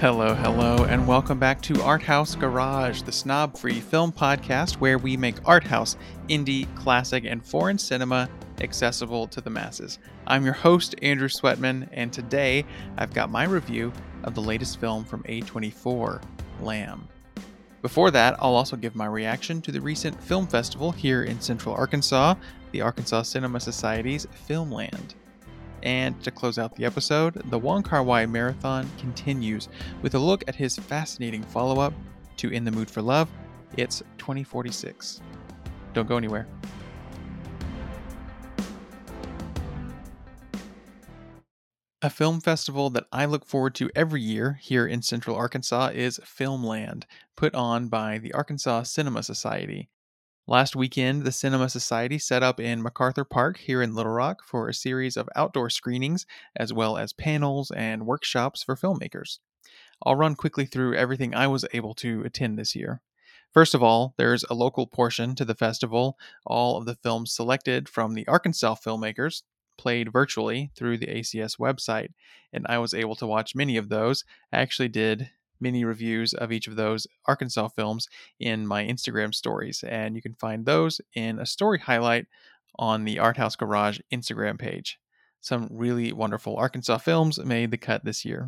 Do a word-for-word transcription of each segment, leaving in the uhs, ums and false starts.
Hello, hello, and welcome back to Art House Garage, the snob-free film podcast where we make art house, indie, classic, and foreign cinema accessible to the masses. I'm your host, Andrew Sweatman, and today I've got my review of the latest film from A twenty-four, Lamb. Before that, I'll also give my reaction to the recent film festival here in Central Arkansas, the Arkansas Cinema Society's Filmland. And to close out the episode, the Wong Kar-wai Marathon continues with a look at his fascinating follow-up to In the Mood for Love. It's twenty forty-six. Don't go anywhere. A film festival that I look forward to every year here in Central Arkansas is Filmland, put on by the Arkansas Cinema Society. Last weekend, the Cinema Society set up in MacArthur Park here in Little Rock for a series of outdoor screenings, as well as panels and workshops for filmmakers. I'll run quickly through everything I was able to attend this year. First of all, there's a local portion to the festival. All of the films selected from the Arkansas filmmakers played virtually through the A C S website, and I was able to watch many of those. I actually did mini reviews of each of those Arkansas films in my Instagram stories, and you can find those in a story highlight on the Art House Garage Instagram page. Some really wonderful Arkansas films made the cut this year.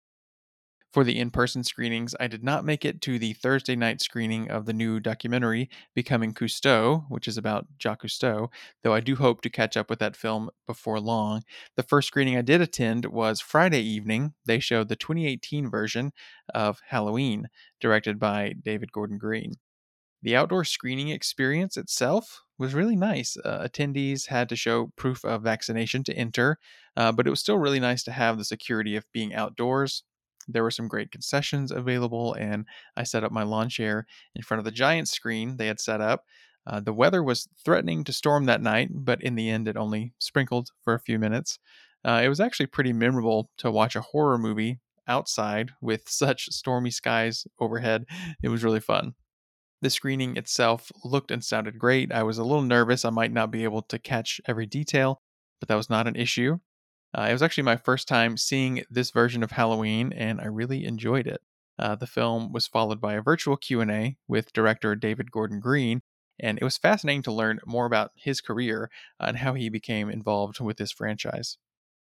For the in-person screenings, I did not make it to the Thursday night screening of the new documentary Becoming Cousteau, which is about Jacques Cousteau, though I do hope to catch up with that film before long. The first screening I did attend was Friday evening. They showed the twenty eighteen version of Halloween, directed by David Gordon Green. The outdoor screening experience itself was really nice. Uh, attendees had to show proof of vaccination to enter, uh, but it was still really nice to have the security of being outdoors. There were some great concessions available, and I set up my lawn chair in front of the giant screen they had set up. Uh, the weather was threatening to storm that night, but in the end, it only sprinkled for a few minutes. Uh, it was actually pretty memorable to watch a horror movie outside with such stormy skies overhead. It was really fun. The screening itself looked and sounded great. I was a little nervous I might not be able to catch every detail, but that was not an issue. Uh, it was actually my first time seeing this version of Halloween, and I really enjoyed it. Uh, the film was followed by a virtual Q and A with director David Gordon Green, and it was fascinating to learn more about his career and how he became involved with this franchise.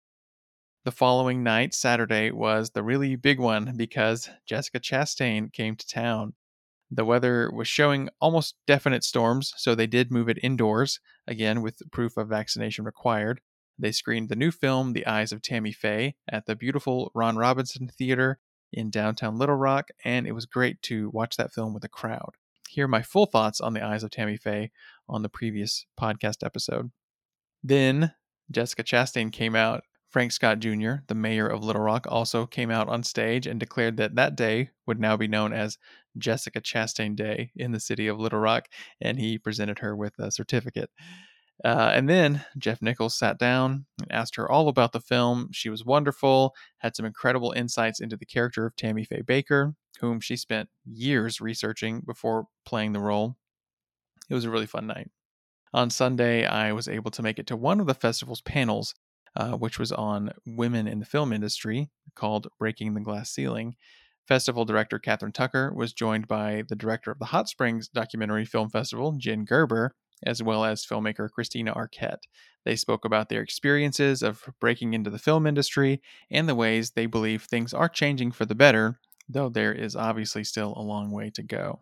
The following night, Saturday, was the really big one because Jessica Chastain came to town. The weather was showing almost definite storms, so they did move it indoors, again with proof of vaccination required. They screened the new film, The Eyes of Tammy Faye, at the beautiful Ron Robinson Theater in downtown Little Rock, and it was great to watch that film with a crowd. Hear my full thoughts on The Eyes of Tammy Faye on the previous podcast episode. Then Jessica Chastain came out. Frank Scott Junior, the mayor of Little Rock, also came out on stage and declared that that day would now be known as Jessica Chastain Day in the city of Little Rock, and he presented her with a certificate. Uh, and then Jeff Nichols sat down and asked her all about the film. She was wonderful, had some incredible insights into the character of Tammy Faye Baker, whom she spent years researching before playing the role. It was a really fun night. On Sunday, I was able to make it to one of the festival's panels, uh, which was on women in the film industry, called Breaking the Glass Ceiling. Festival director Catherine Tucker was joined by the director of the Hot Springs Documentary Film Festival, Jen Gerber, as well as filmmaker Christina Arquette. They spoke about their experiences of breaking into the film industry and the ways they believe things are changing for the better, though there is obviously still a long way to go.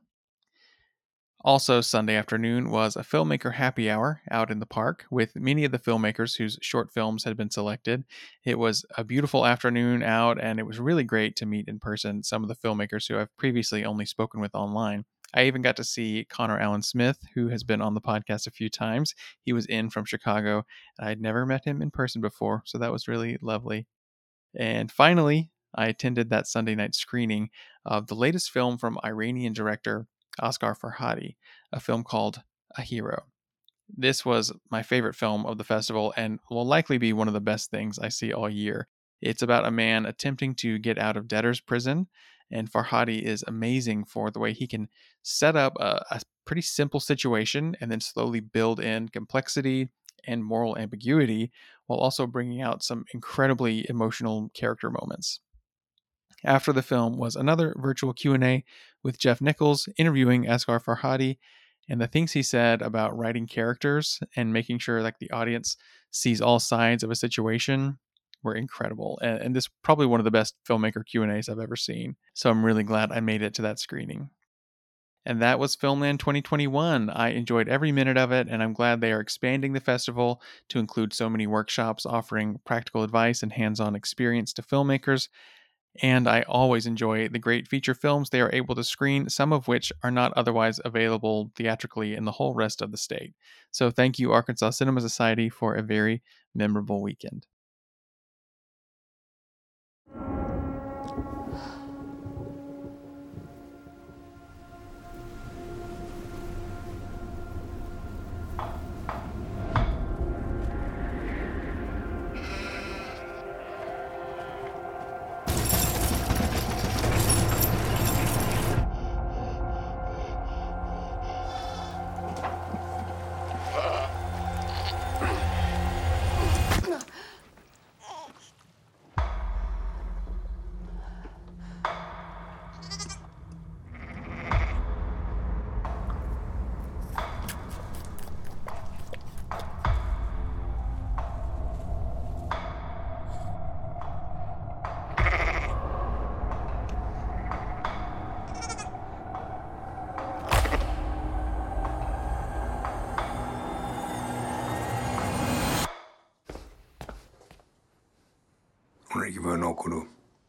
Also, Sunday afternoon was a filmmaker happy hour out in the park with many of the filmmakers whose short films had been selected. It was a beautiful afternoon out, and it was really great to meet in person some of the filmmakers who I've previously only spoken with online. I even got to see Connor Allen Smith, who has been on the podcast a few times. He was in from Chicago, and I'd never met him in person before, so that was really lovely. And finally, I attended that Sunday night screening of the latest film from Iranian director Asghar Farhadi, a film called A Hero. This was my favorite film of the festival and will likely be one of the best things I see all year. It's about a man attempting to get out of debtor's prison, and Farhadi is amazing for the way he can set up a, a pretty simple situation and then slowly build in complexity and moral ambiguity while also bringing out some incredibly emotional character moments. After the film was another virtual Q and A with Jeff Nichols interviewing Asghar Farhadi, and the things he said about writing characters and making sure like the audience sees all sides of a situation were incredible. And, and this is probably one of the best filmmaker Q and A's I've ever seen. So I'm really glad I made it to that screening. And that was Filmland twenty twenty-one. I enjoyed every minute of it, and I'm glad they are expanding the festival to include so many workshops offering practical advice and hands-on experience to filmmakers. And I always enjoy the great feature films they are able to screen, some of which are not otherwise available theatrically in the whole rest of the state. So thank you, Arkansas Cinema Society, for a very memorable weekend. Un'equivoco.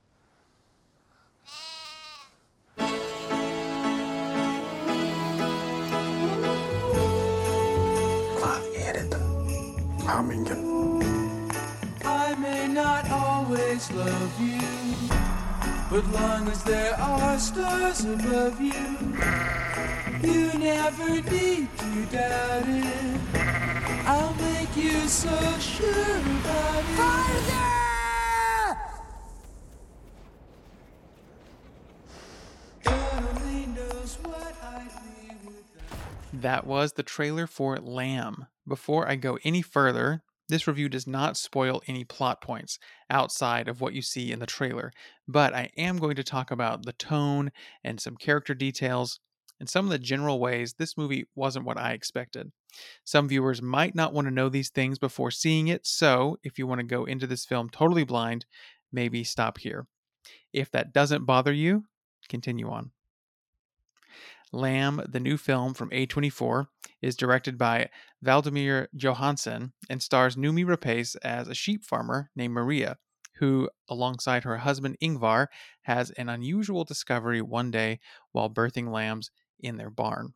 I may not always love you, but long as there are stars above you, you never need to doubt it. I'll make you so sure about it. Farther! God only knows what I'd be without. That was the trailer for Lamb. Before I go any further, this review does not spoil any plot points outside of what you see in the trailer, but I am going to talk about the tone and some character details and some of the general ways this movie wasn't what I expected. Some viewers might not want to know these things before seeing it, so if you want to go into this film totally blind, maybe stop here. If that doesn't bother you, continue on. Lamb, the new film from A twenty-four, is directed by Valdemir Johansson and stars Numi Rapace as a sheep farmer named Maria, who, alongside her husband Ingvar, has an unusual discovery one day while birthing lambs in their barn.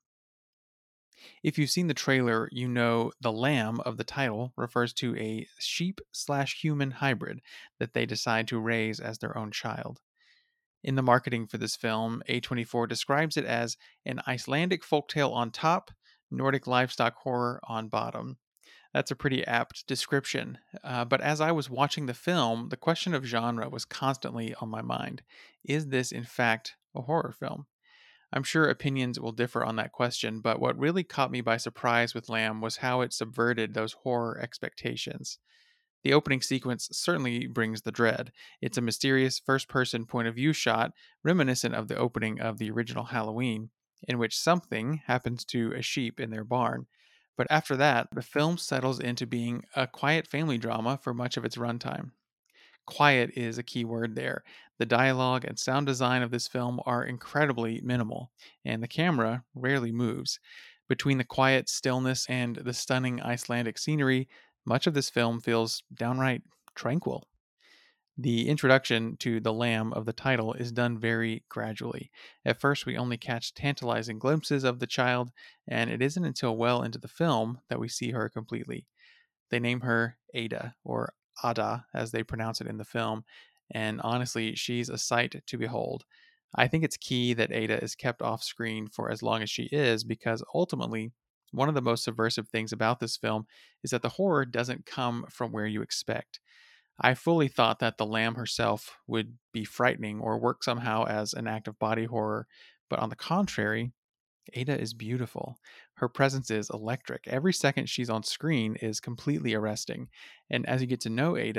If you've seen the trailer, you know the lamb of the title refers to a sheep slash human hybrid that they decide to raise as their own child. In the marketing for this film, A twenty-four describes it as an Icelandic folktale on top, Nordic livestock horror on bottom. That's a pretty apt description. Uh, but as I was watching the film, the question of genre was constantly on my mind. Is this, in fact, a horror film? I'm sure opinions will differ on that question, but what really caught me by surprise with Lamb was how it subverted those horror expectations. The opening sequence certainly brings the dread. It's a mysterious first person point of view shot reminiscent of the opening of the original Halloween, in which something happens to a sheep in their barn. But after that, the film settles into being a quiet family drama for much of its runtime. Quiet is a key word there. The dialogue and sound design of this film are incredibly minimal, and the camera rarely moves. Between the quiet stillness and the stunning Icelandic scenery, much of this film feels downright tranquil. The introduction to the lamb of the title is done very gradually. At first, we only catch tantalizing glimpses of the child, and it isn't until well into the film that we see her completely. They name her Ada, or Ada, as they pronounce it in the film, and honestly, she's a sight to behold. I think it's key that Ada is kept off screen for as long as she is because ultimately, one of the most subversive things about this film is that the horror doesn't come from where you expect. I fully thought that the lamb herself would be frightening or work somehow as an act of body horror, but on the contrary, Ada is beautiful. Her presence is electric. Every second she's on screen is completely arresting. And as you get to know Ada,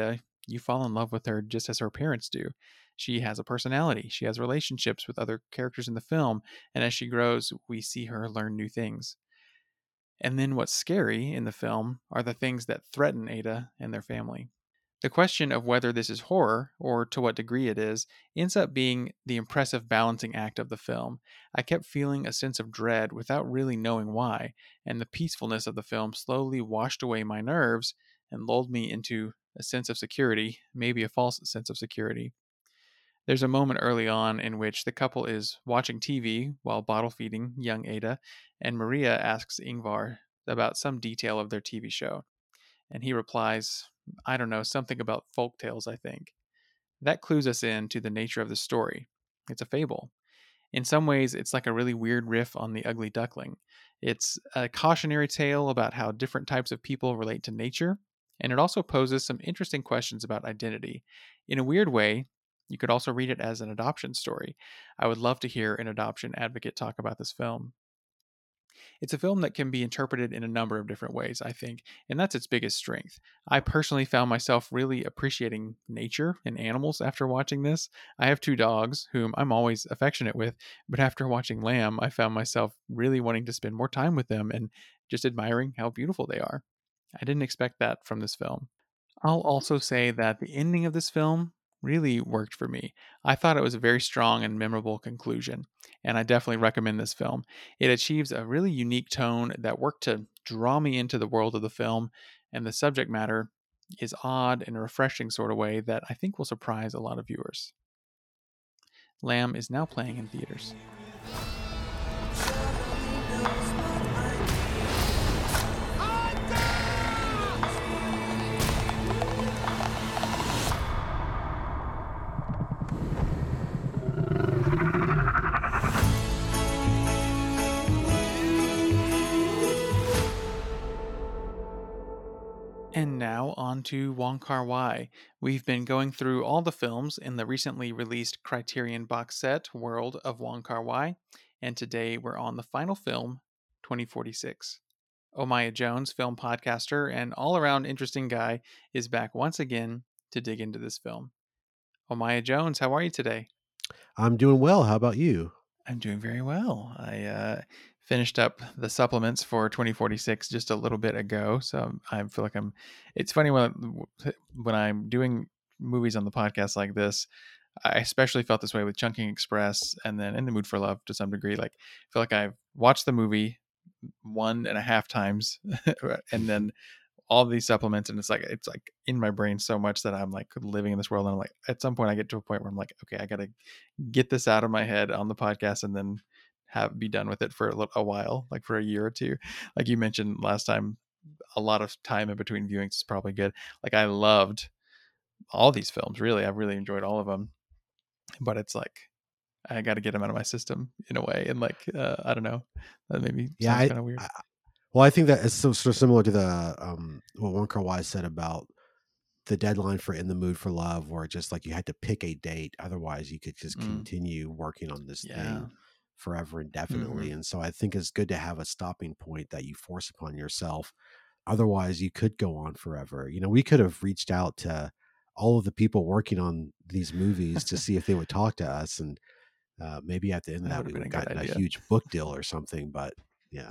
You fall in love with her just as her parents do. She has a personality, she has relationships with other characters in the film, and as she grows, we see her learn new things. And then what's scary in the film are the things that threaten Ada and their family. The question of whether this is horror, or to what degree it is, ends up being the impressive balancing act of the film. I kept feeling a sense of dread without really knowing why, and the peacefulness of the film slowly washed away my nerves and lulled me into a sense of security, maybe a false sense of security. There's a moment early on in which the couple is watching T V while bottle feeding young Ada, and Maria asks Ingvar about some detail of their T V show. And he replies, I don't know, something about folk tales, I think. That clues us in to the nature of the story. It's a fable. In some ways, it's like a really weird riff on The Ugly Duckling. It's a cautionary tale about how different types of people relate to nature, and it also poses some interesting questions about identity. In a weird way, you could also read it as an adoption story. I would love to hear an adoption advocate talk about this film. It's a film that can be interpreted in a number of different ways, I think, and that's its biggest strength. I personally found myself really appreciating nature and animals after watching this. I have two dogs whom I'm always affectionate with, but after watching Lamb, I found myself really wanting to spend more time with them and just admiring how beautiful they are. I didn't expect that from this film. I'll also say that the ending of this film really worked for me. I thought it was a very strong and memorable conclusion, and I definitely recommend this film. It achieves a really unique tone that worked to draw me into the world of the film, and the subject matter is odd in a refreshing sort of way that I think will surprise a lot of viewers. Lamb is now playing in theaters. And now on to Wong Kar-wai. We've been going through all the films in the recently released Criterion box set World of Wong Kar-wai, and today we're on the final film, twenty forty-six. Omaya Jones, film podcaster and all-around interesting guy, is back once again to dig into this film. Omaya Jones, how are you today? I'm doing well. How about you? I'm doing very well. I uh, finished up the supplements for twenty forty-six just a little bit ago, so I feel like I'm. It's funny when when I'm doing movies on the podcast like this. I especially felt this way with Chungking Express, and then In the Mood for Love to some degree. Like, I feel like I've watched the movie one and a half times, and then all these supplements, and it's like it's like in my brain so much that I'm like living in this world, and I'm like, at some point I get to a point where I'm like, okay, I gotta get this out of my head on the podcast, and then have be done with it for a, little, a while, like for a year or two. Like you mentioned last time, a lot of time in between viewings is probably good. Like I loved all these films, really. I really enjoyed all of them, but it's like I got to get them out of my system in a way, and like uh, I don't know, that maybe Yeah, sounds I, kind of weird. I, well, I think that is so sort of similar to the um, what Wong Kar-wai said about the deadline for In the Mood for Love, where just like you had to pick a date, otherwise you could just Mm, continue working on this yeah. thing forever indefinitely. Mhm. And so I think it's good to have a stopping point that you force upon yourself. Otherwise, you could go on forever. You know, we could have reached out to all of the people working on these movies to see if they would talk to us, and uh, maybe at the end of That that would we have been would a have good gotten a idea. huge book deal or something. But yeah.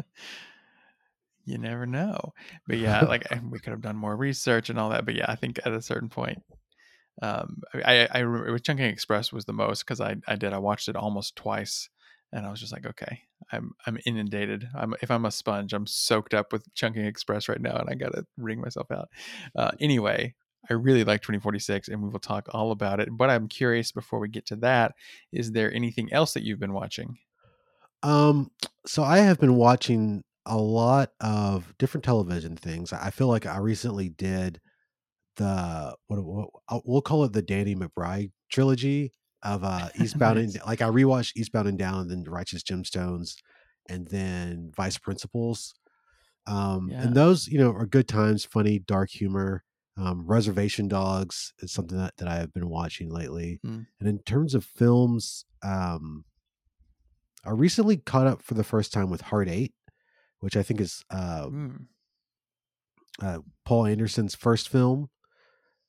You never know. But yeah, like I- we could have done more research and all that. But yeah, I think at a certain point, um, I, I, I remember Chungking Express was the most because I, I did, I watched it almost twice, and I was just like, okay, I'm, I'm inundated. I'm, if I'm a sponge, I'm soaked up with Chungking Express right now, and I gotta wring myself out. Uh, anyway, I really like twenty forty-six, and we will talk all about it. But I'm curious before we get to that, is there anything else that you've been watching? Um, so I have been watching a lot of different television things. I feel like I recently did the what, what I'll- we'll call it the Danny McBride trilogy of uh Eastbound and Nice. like I rewatched Eastbound and Down and then Righteous Gemstones and then Vice Principals. Um, Yeah. and those, you know, are good times, funny, dark humor. Um, Reservation Dogs is something that, that I have been watching lately. Mm. And in terms of films, um, I recently caught up for the first time with Heart Eight, which I think is uh, Mm. uh, Paul Anderson's first film.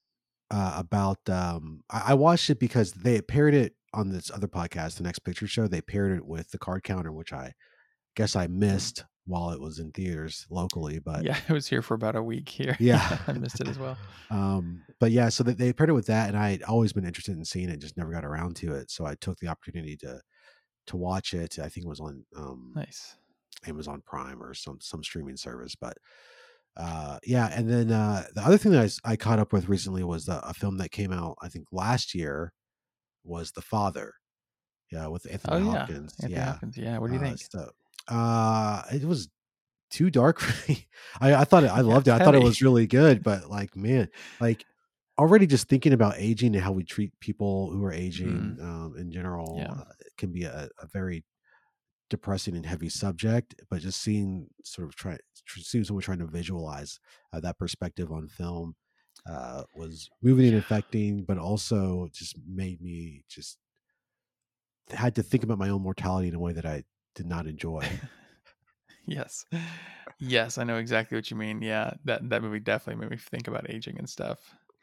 uh, about. Um, I, I watched it because they paired it on this other podcast, the Next Picture Show. They paired it with the Card Counter, which I guess I missed while it was in theaters locally. But Yeah, I was here for about a week here. yeah, I missed it as well. um, but yeah, so they, they paired it with that, and I'd always been interested in seeing it, just never got around to it. So I took the opportunity to to watch it. I think it was on um, Nice. Amazon Prime or some some streaming service, but. Uh, yeah, and then uh, the other thing that I, s- I caught up with recently was the, a film that came out, I think last year, was The Father. Yeah, with Anthony Oh yeah, Hopkins. Anthony Yeah, Hopkins. Yeah, what do you uh, think? so uh, it was too dark for me. I, I thought it, I Yeah, loved it's it. I thought it heavy. was really good, but like, man, like already just thinking about aging and how we treat people who are aging Mm, um, in general yeah. uh, can be a, a very depressing and heavy subject, but just seeing sort of try tr- seeing someone trying to visualize uh, that perspective on film uh, was moving and Yeah. affecting, but also just made me just had to think about my own mortality in a way that I did not enjoy. Yes. Yes, I know exactly what you mean. Yeah, that that movie definitely made me think about aging and stuff.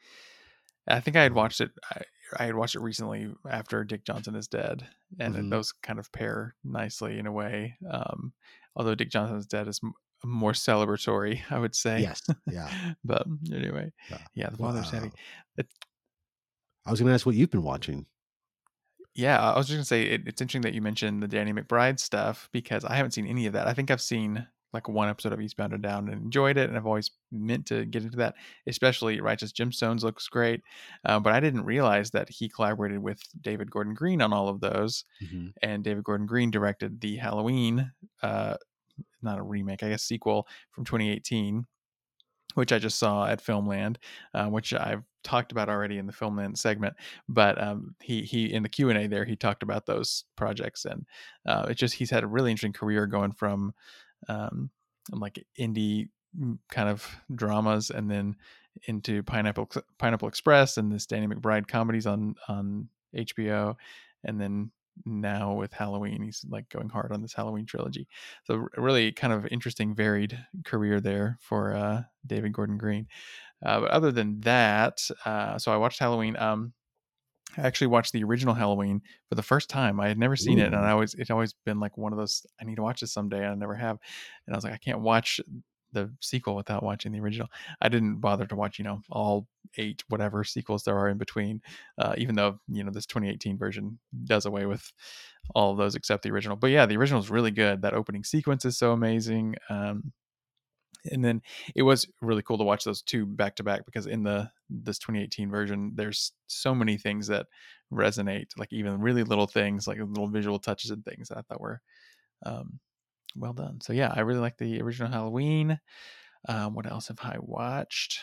I think I had Um, watched it. I, I had watched it recently after Dick Johnson is dead, and it, mhm. those kind of pair nicely in a way. Um, although Dick Johnson is dead is m- more celebratory, I would say. Yes, yeah. But anyway, yeah. yeah, the Well, father's uh, heavy. It, I was going to ask what you've been watching. yeah, I was just gonna say it, it's interesting that you mentioned the Danny McBride stuff because I haven't seen any of that. I think I've seen like one episode of Eastbound and Down and enjoyed it, and I've always meant to get into that. Especially Righteous Gemstones looks great, uh, but I didn't realize that he collaborated with David Gordon Green on all of those, hmm and David Gordon Green directed the Halloween, uh, not a remake, I guess sequel from twenty eighteen, which I just saw at Filmland, uh, which I've talked about already in the Filmland segment. But um, he he in the Q and A there he talked about those projects, and uh, it's just he's had a really interesting career going from um, like indie mm, kind of dramas, and then into Pineapple Pineapple Express and this Danny McBride comedies on on H B O, and then now with Halloween he's like going hard on this Halloween trilogy. So really kind of interesting varied career there for uh, David Gordon Green. Uh, but other than that, uh, so I watched Halloween. Um, I actually watched the original Halloween for the first time. I had never seen it, and Ooh. I always it's always been like one of those I need to watch this someday. And I never have, and I was like I can't watch the sequel without watching the original. I didn't bother to watch you know all eight whatever sequels there are in between, uh, even though you know this twenty eighteen version does away with all of those except the original. But yeah, the original is really good. That opening sequence is so amazing. Um, and then it was really cool to watch those two back to back because in the this twenty eighteen version there's so many things that resonate, like even really little things like little visual touches and things that I thought were um, well done. So yeah, I really like the original Halloween. Um, what else have I watched?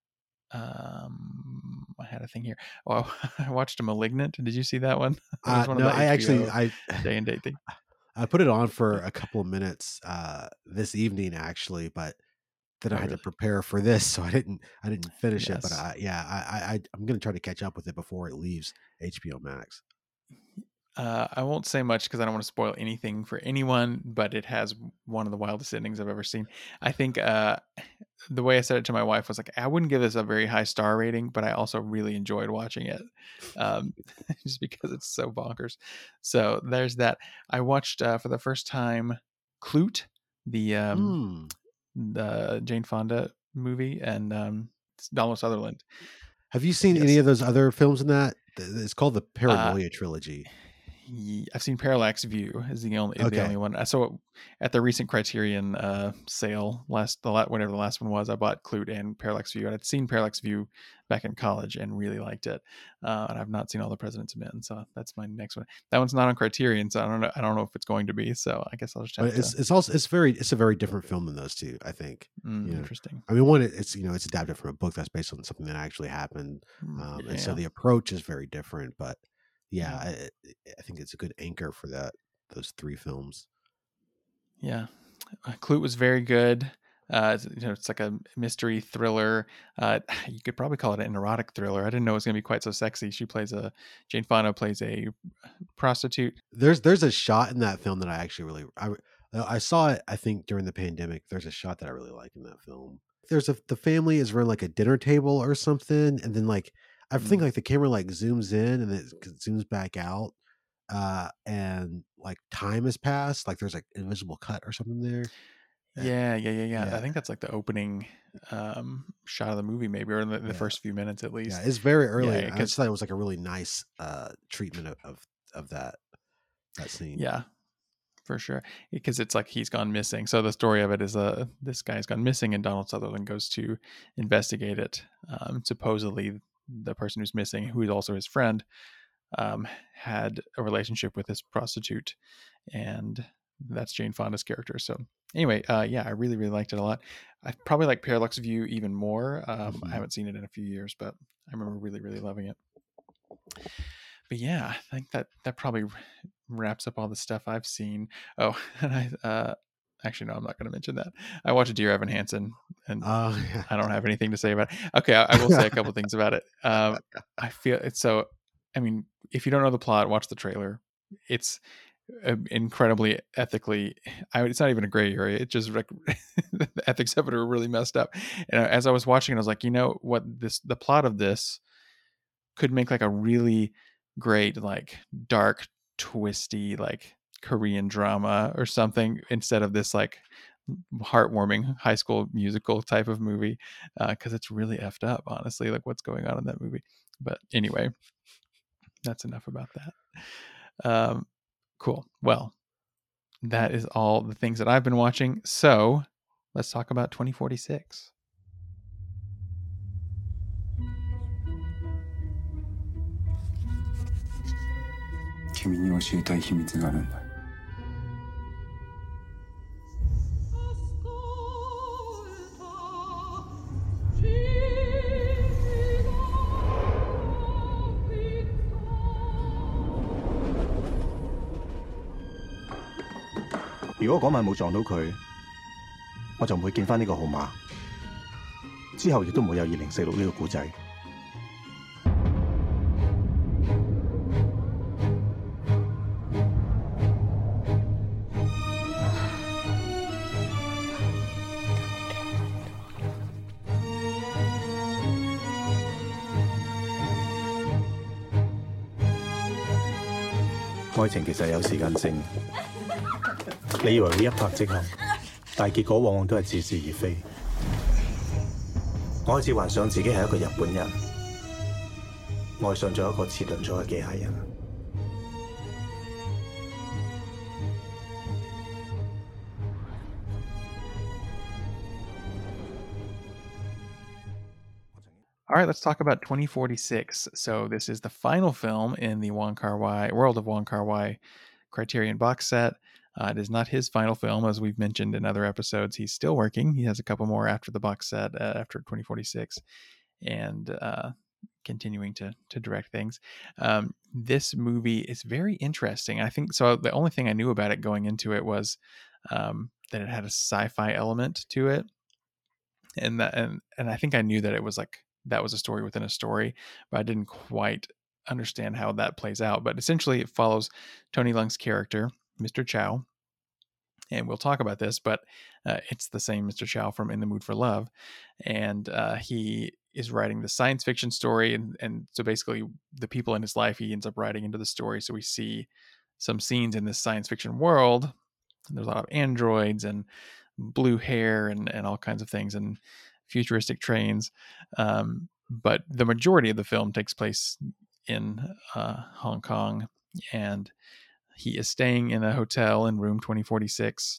um I had a thing here. Oh, I watched Malignant. Did you see that one? It was Uh, one of no, the I actually HBO I day and date thing. I put it on for a couple of minutes uh, this evening actually, but then I Oh had to really? prepare for this, so I didn't I didn't finish it. But Yes. I yeah I I I'm gonna try to catch up with it before it leaves H B O Max. Uh, I won't say much because I don't want to spoil anything for anyone, but it has one of the wildest endings I've ever seen. I think uh, the way I said it to my wife was like, I wouldn't give this a very high star rating, but I also really enjoyed watching it um, just because it's so bonkers. So there's that. I watched uh, for the first time Clute, the um, Hmm. the Jane Fonda movie, and um, it's Donald Sutherland. Have you seen any Yes. of those other films in that? Th- It's called the Uh, Paranoia trilogy. Ye- I've seen Parallax View is the only is the Okay. only one. I saw it at the recent Criterion uh, sale last the la- whatever the last one was. I bought Clute and Parallax View. And I'd seen Parallax View back in college and really liked it. Uh, and I've not seen All the President's Men, so that's my next one. That one's not on Criterion, so I don't know. I don't know if it's going to be. So I guess I'll just But have it's to. it's also it's very it's a very different film than those two, I think. Mm, You know, interesting. I mean, one it- it's you know it's adapted from a book that's based on something that actually happened, Mm, um, and so yeah, the approach is very different. But yeah, yeah, I, I think it's a good anchor for that those three films. yeah. Uh, Clute was very good. Uh, it's, you know, it's like a mystery thriller. Uh, you could probably call it an erotic thriller. I didn't know it was going to be quite so sexy. She plays a Jane Fonda plays a prostitute. There's there's a shot in that film that I actually really I I saw it I think during the pandemic. There's a shot that I really like in that film. There's a the family is around like a dinner table or something, and then like I think Mm. like the camera like zooms in and it zooms back out, uh, and like time has passed. Like there's like invisible cut or something there. Uh, Yeah, yeah, yeah, yeah. I yeah, think that's like the opening um, shot of the movie, maybe, or in the, the yeah, first few minutes at yeah. least. It's very Yeah, early, and I because just thought it was like a really nice uh treatment of of, of that that scene. yeah, for sure. Because it's like he's gone missing. So the story of it is uh this guy's gone missing, and Donald Sutherland goes to investigate it. Um, supposedly, the person who's missing, who is also his friend, um, had a relationship with this prostitute, and that's Jane Fonda's character. So anyway, uh, yeah, I really really liked it a lot. I probably like Parallax View even more. Um, I Mhm. haven't seen it in a few years, but I remember really really loving it. But yeah, I think that that probably wraps up all the stuff I've seen. Oh, and I uh, actually no, I'm not going to mention that. I watched Dear Evan Hansen, and Oh yeah. I don't have anything to say about it. Okay, I, I will say a couple things about it. Um, I feel it's so. I mean, if you don't know the plot, watch the trailer. It's uh, incredibly ethically. I it's not even a gray area. It just rec- the ethics of it are really messed up. And as I was watching it, I was like, you know what? This the plot of this could make like a really great, like dark, twisty, like Korean drama or something instead of this like heartwarming high school musical type of movie, because uh, it's really effed up, honestly, like what's going on in that movie. But anyway, that's enough about that. Um, cool. Well, that is all the things that I've been watching. So let's talk about twenty forty-six. 君に教えたい秘密があるんだ。 如果嗰晚冇撞到佢，我就唔會見翻呢個號碼，之後亦都唔會有二零四六呢個故仔。愛情其實有時間性，你以為會一拍即合，但係結果往往都係似是而非。我開始幻想自己係一個日本人，愛上咗一個遲鈍咗嘅機械人。 All right, let's talk about twenty forty-six. So this is the final film in the Wong Kar-wai World of Wong Kar-wai Criterion box set. Uh, it is not his final film, as we've mentioned in other episodes. He's still working. He has a couple more after the box set, uh, after twenty forty-six, and uh, continuing to to direct things. Um, this movie is very interesting. I think so. The only thing I knew about it going into it was um, that it had a sci-fi element to it, and that and and I think I knew that it was like that was a story within a story, but I didn't quite understand how that plays out. But essentially, it follows Tony Leung's character, Mister Chow, and we'll talk about this, but uh, it's the same Mister Chow from In the Mood for Love, and uh, he is writing the science fiction story, and and so basically the people in his life he ends up writing into the story. So we see some scenes in this science fiction world. There's a lot of androids and blue hair and and all kinds of things and futuristic trains, um, but the majority of the film takes place in uh, Hong Kong, and he is staying in a hotel in room twenty forty-six,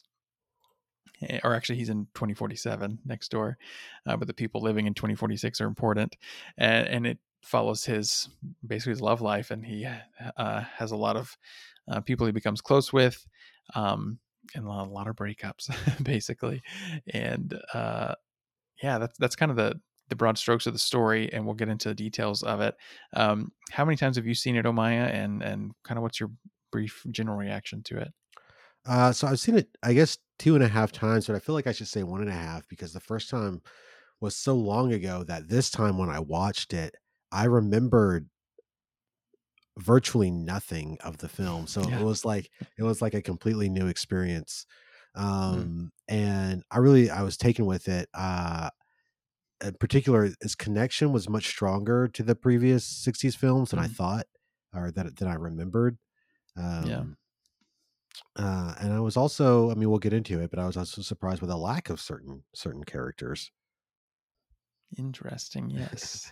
or actually he's in twenty forty-seven next door, uh, but the people living in twenty forty-six are important, and, and it follows his basically his love life, and he uh, has a lot of uh, people he becomes close with, um, and a lot, a lot of breakups basically, and uh, yeah, that's that's kind of the the broad strokes of the story, and we'll get into the details of it. Um, how many times have you seen it, Omaya, and and kind of what's your brief general reaction to it? Uh, so I've seen it, I guess, two and a half times, but I feel like I should say one and a half because the first time was so long ago that this time when I watched it, I remembered virtually nothing of the film. So Yeah. it was like it was like a completely new experience. Mm. Um, and I really I was taken with it. Uh, in particular, his connection was much stronger to the previous sixties films than I Mm. thought, or that than I remembered. Yeah. Um, uh, and I was also, I mean, we'll get into it, but I was also surprised with the lack of certain certain characters. Interesting. Yes.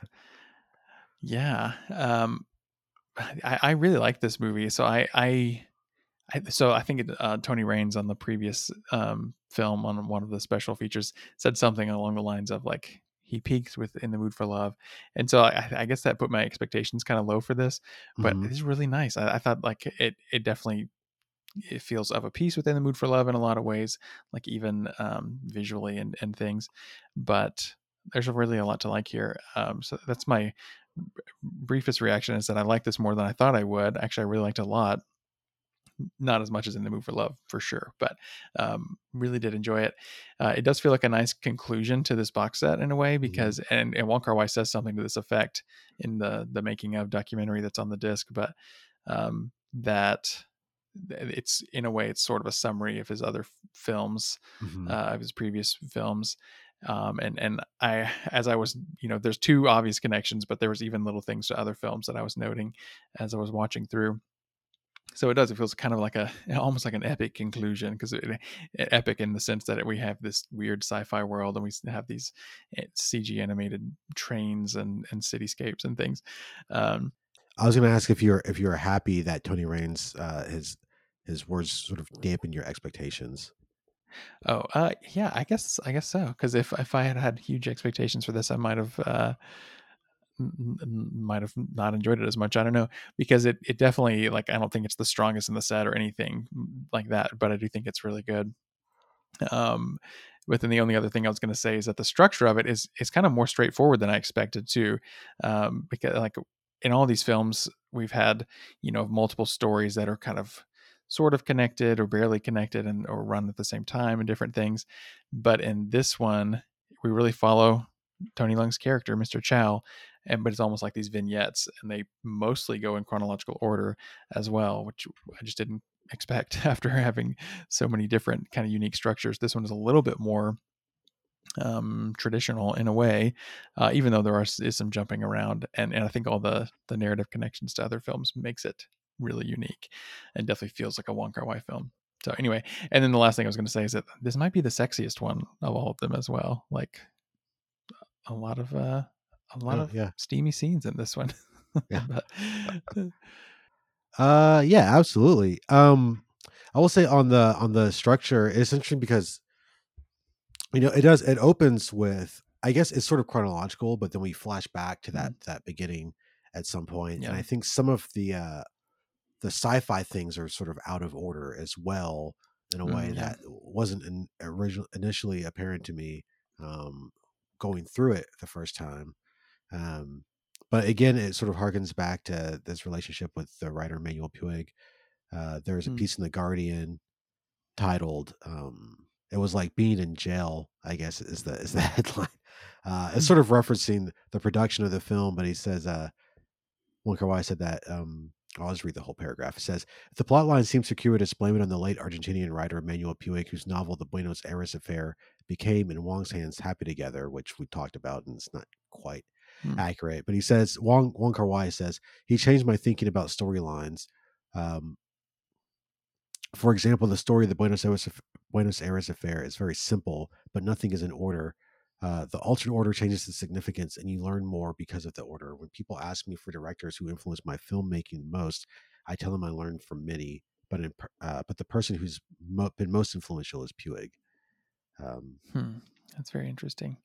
Yeah. Um, I, I really like this movie. So I, I, I so I think it, uh, Tony Raines on the previous um, film on one of the special features said something along the lines of like he peaked with In the Mood for Love, and so I, I guess that put my expectations kind of low for this, but Mhm. it's really nice. I, I thought like it it definitely it feels of a piece within The Mood for Love in a lot of ways, like even um, visually and and things, but there's really a lot to like here. Um, so that's my briefest reaction is that I like this more than I thought I would. Actually, I really liked it a lot. Not as much as In the Mood for Love, for sure, but um, really did enjoy it. Uh, it does feel like a nice conclusion to this box set in a way because, mm-hmm. and, and Wong Kar-wai says something to this effect in the the making of documentary that's on the disc, but um, that it's in a way it's sort of a summary of his other f- films, mm-hmm. uh, of his previous films. Um, and, and I, as I was, you know, there's two obvious connections, but there was even little things to other films that I was noting as I was watching through. So it does. It feels kind of like a, almost like an epic conclusion because it, it, epic in the sense that we have this weird sci-fi world and we have these C G animated trains and, and cityscapes and things. Um, I was going to ask if you're if you're happy that Tony Raines, uh, his his words sort of dampen your expectations. Oh, uh, yeah, I guess I guess so. Because if if I had had huge expectations for this, I might have. Uh, might have not enjoyed it as much. I don't know, because it, it definitely, like, I don't think it's the strongest in the set or anything like that, but I do think it's really good. Um, but then the only other thing I was going to say is that the structure of it is is kind of more straightforward than I expected to, um, because like in all these films we've had, you know, multiple stories that are kind of sort of connected or barely connected and or run at the same time and different things. But in this one, we really follow Tony Leung's character, Mister Chow, and but it's almost like these vignettes, and they mostly go in chronological order as well, which I just didn't expect after having so many different kind of unique structures. This one is a little bit more um, traditional in a way, uh, even though there are, is some jumping around, and, and I think all the the narrative connections to other films makes it really unique, and definitely feels like a Wong Kar-wai film. So anyway, and then the last thing I was going to say is that this might be the sexiest one of all of them as well. Like a lot of uh, a lot oh, of yeah. steamy scenes in this one. Yeah. but, uh, yeah, absolutely. Um, I will say on the on the structure, it's interesting because you know it does it opens with, I guess it's sort of chronological, but then we flash back to that mm-hmm. that beginning at some point, yeah. and I think some of the uh, the sci-fi things are sort of out of order as well in a way mm, yeah. that wasn't in, original initially apparent to me um, going through it the first time. Um, but again, it sort of harkens back to this relationship with the writer Manuel Puig. Uh, there's a mm. piece in The Guardian titled um, "It was like being in jail," I guess is the is the headline. Uh, it's sort of referencing the production of the film, but he says, uh, Wong Kar-wai said that, um, I'll just read the whole paragraph. It says, if the plot line seems circuitous, blame it on the late Argentinian writer Manuel Puig, whose novel The Buenos Aires Affair became, in Wong's hands, Happy Together, which we talked about, and it's not quite hmm. accurate. But he says, Wong, Wong Kar-wai says, he changed my thinking about storylines. Um, for example, the story of the Buenos Aires, Buenos Aires Affair is very simple, but nothing is in order. Uh, the alternate order changes the significance, and you learn more because of the order. When people ask me for directors who influenced my filmmaking the most, I tell them I learned from many, but in, uh, but the person who's mo- been most influential is Puig. Um, hmm. That's very interesting.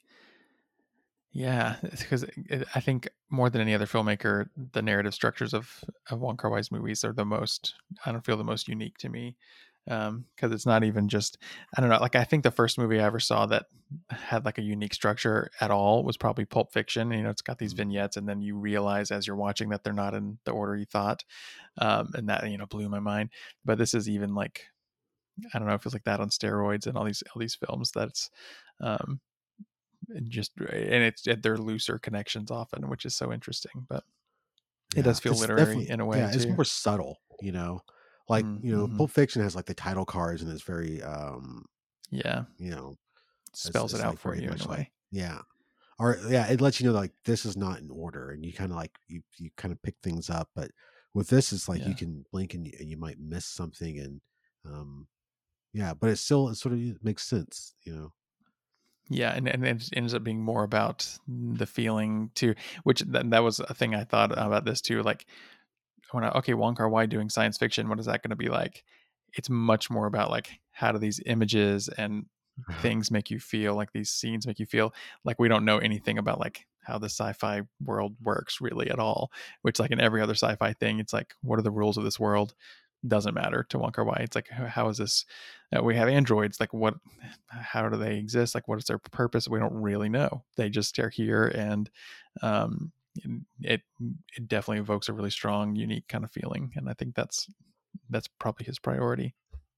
Yeah, because I think more than any other filmmaker, the narrative structures of, of Wong Kar-wai's movies are the most, I don't feel the most unique to me. Um, because it's not even just, I don't know, like I think the first movie I ever saw that had like a unique structure at all was probably Pulp Fiction. You know, it's got these vignettes, and then you realize as you're watching that they're not in the order you thought. Um, and that, you know, blew my mind. But this is even like, I don't know, it feels like that on steroids and all these all these films that's um and just and it's they're looser connections often, which is so interesting, but it yeah, does feel literary in a way yeah too. It's more subtle, you know, like mm-hmm. you know Pulp Fiction has like the title cards and it's very um yeah you know spells it's, it out like for you in a way. Like, yeah or yeah, it lets you know like this is not in order, and you kind of like you you kind of pick things up. But with this, it's like you Yeah. can blink and you, and you might miss something, and um, yeah, but it still it sort of makes sense, you know. Yeah, and, and it ends up being more about the feeling too, which that, that was a thing I thought about this too. Like when I, okay, Wong Kar-wai doing science fiction, what is that going to be like? It's much more about like how do these images and things make you feel, like these scenes make you feel like we don't know anything about like how the sci-fi world works really at all. Which like in every other sci-fi thing, it's like what are the rules of this world? Doesn't matter to Wong Kar-wai. It's like how is this? Uh, we have androids. Like what? How do they exist? Like what is their purpose? We don't really know. They just are here, and um, it it definitely evokes a really strong, unique kind of feeling, and I think that's that's probably his priority.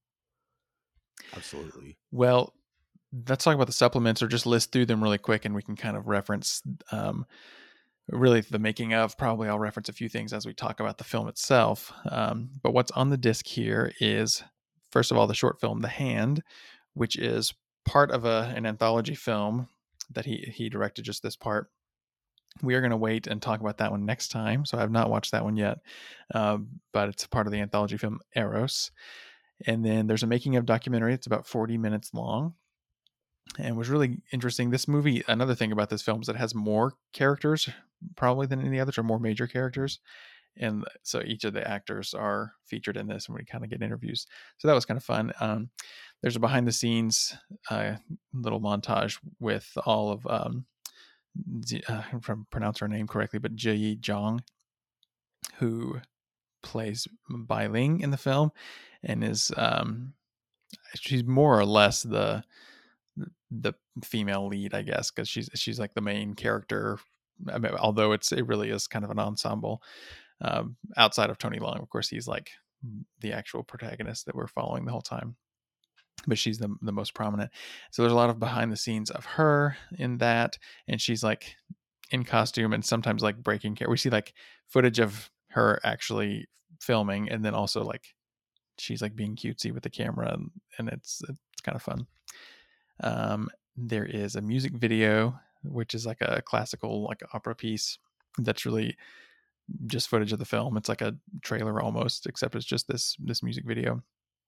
Absolutely. Well, let's talk about the supplements, or just list through them really quick, and we can kind of reference um, really the making of. Probably I'll reference a few things as we talk about the film itself. Um, but what's on the disc here is, first of all, the short film The Hand, which is part of a, an anthology film that he he directed, just this part. We are going to wait and talk about that one next time. So I have not watched that one yet, uh, but it's a part of the anthology film Eros. And then there's a making of documentary. It's about forty minutes long and was really interesting. This movie, another thing about this film is it has more characters probably than any others, or more major characters. And so each of the actors are featured in this, and we kind of get interviews. So that was kind of fun. Um, there's a behind the scenes uh, little montage with all of, um, uh, if I pronounce her name correctly, but Ji Zhang, who plays Bai Ling in the film, and is um, she's more or less the the female lead, I guess, because she's she's like the main character. I mean, although it's it really is kind of an ensemble. Um, outside of Tony Leung, of course, he's like the actual protagonist that we're following the whole time. But she's the the most prominent. So there's a lot of behind the scenes of her in that, and she's like in costume and sometimes like breaking care. We see like footage of her actually filming, and then also like she's like being cutesy with the camera, and, and it's it's kind of fun. Um, there is a music video, which is like a classical like opera piece that's really just footage of the film. It's like a trailer almost, except it's just this this music video.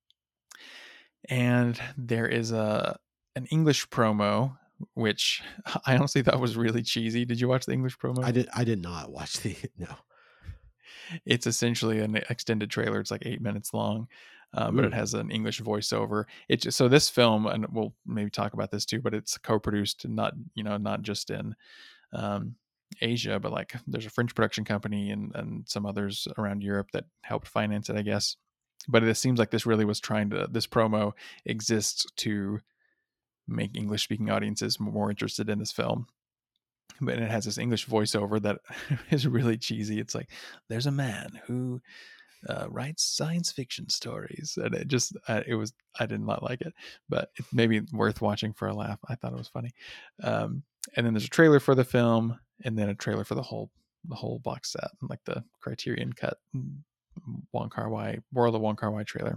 And there is a an English promo, which I honestly thought was really cheesy. Did you watch the English promo? I did. I did not watch the no. It's essentially an extended trailer. It's like eight minutes long, uh, but it has an English voiceover. It just, so this film, and we'll maybe talk about this too, but it's co-produced, not you know not just in um, Asia, but like there's a French production company and and some others around Europe that helped finance it, I guess. But it seems like this really was trying to, this promo exists to make English speaking audiences more interested in this film. But it has this English voiceover that is really cheesy. It's like, there's a man who uh, writes science fiction stories. And it just, uh, it was, I did not like it, but it may be worth watching for a laugh. I thought it was funny. Um, and then there's a trailer for the film, and then a trailer for the whole, the whole box set, like the Criterion cut Wong Kar-wai, World of Wong Kar-wai trailer.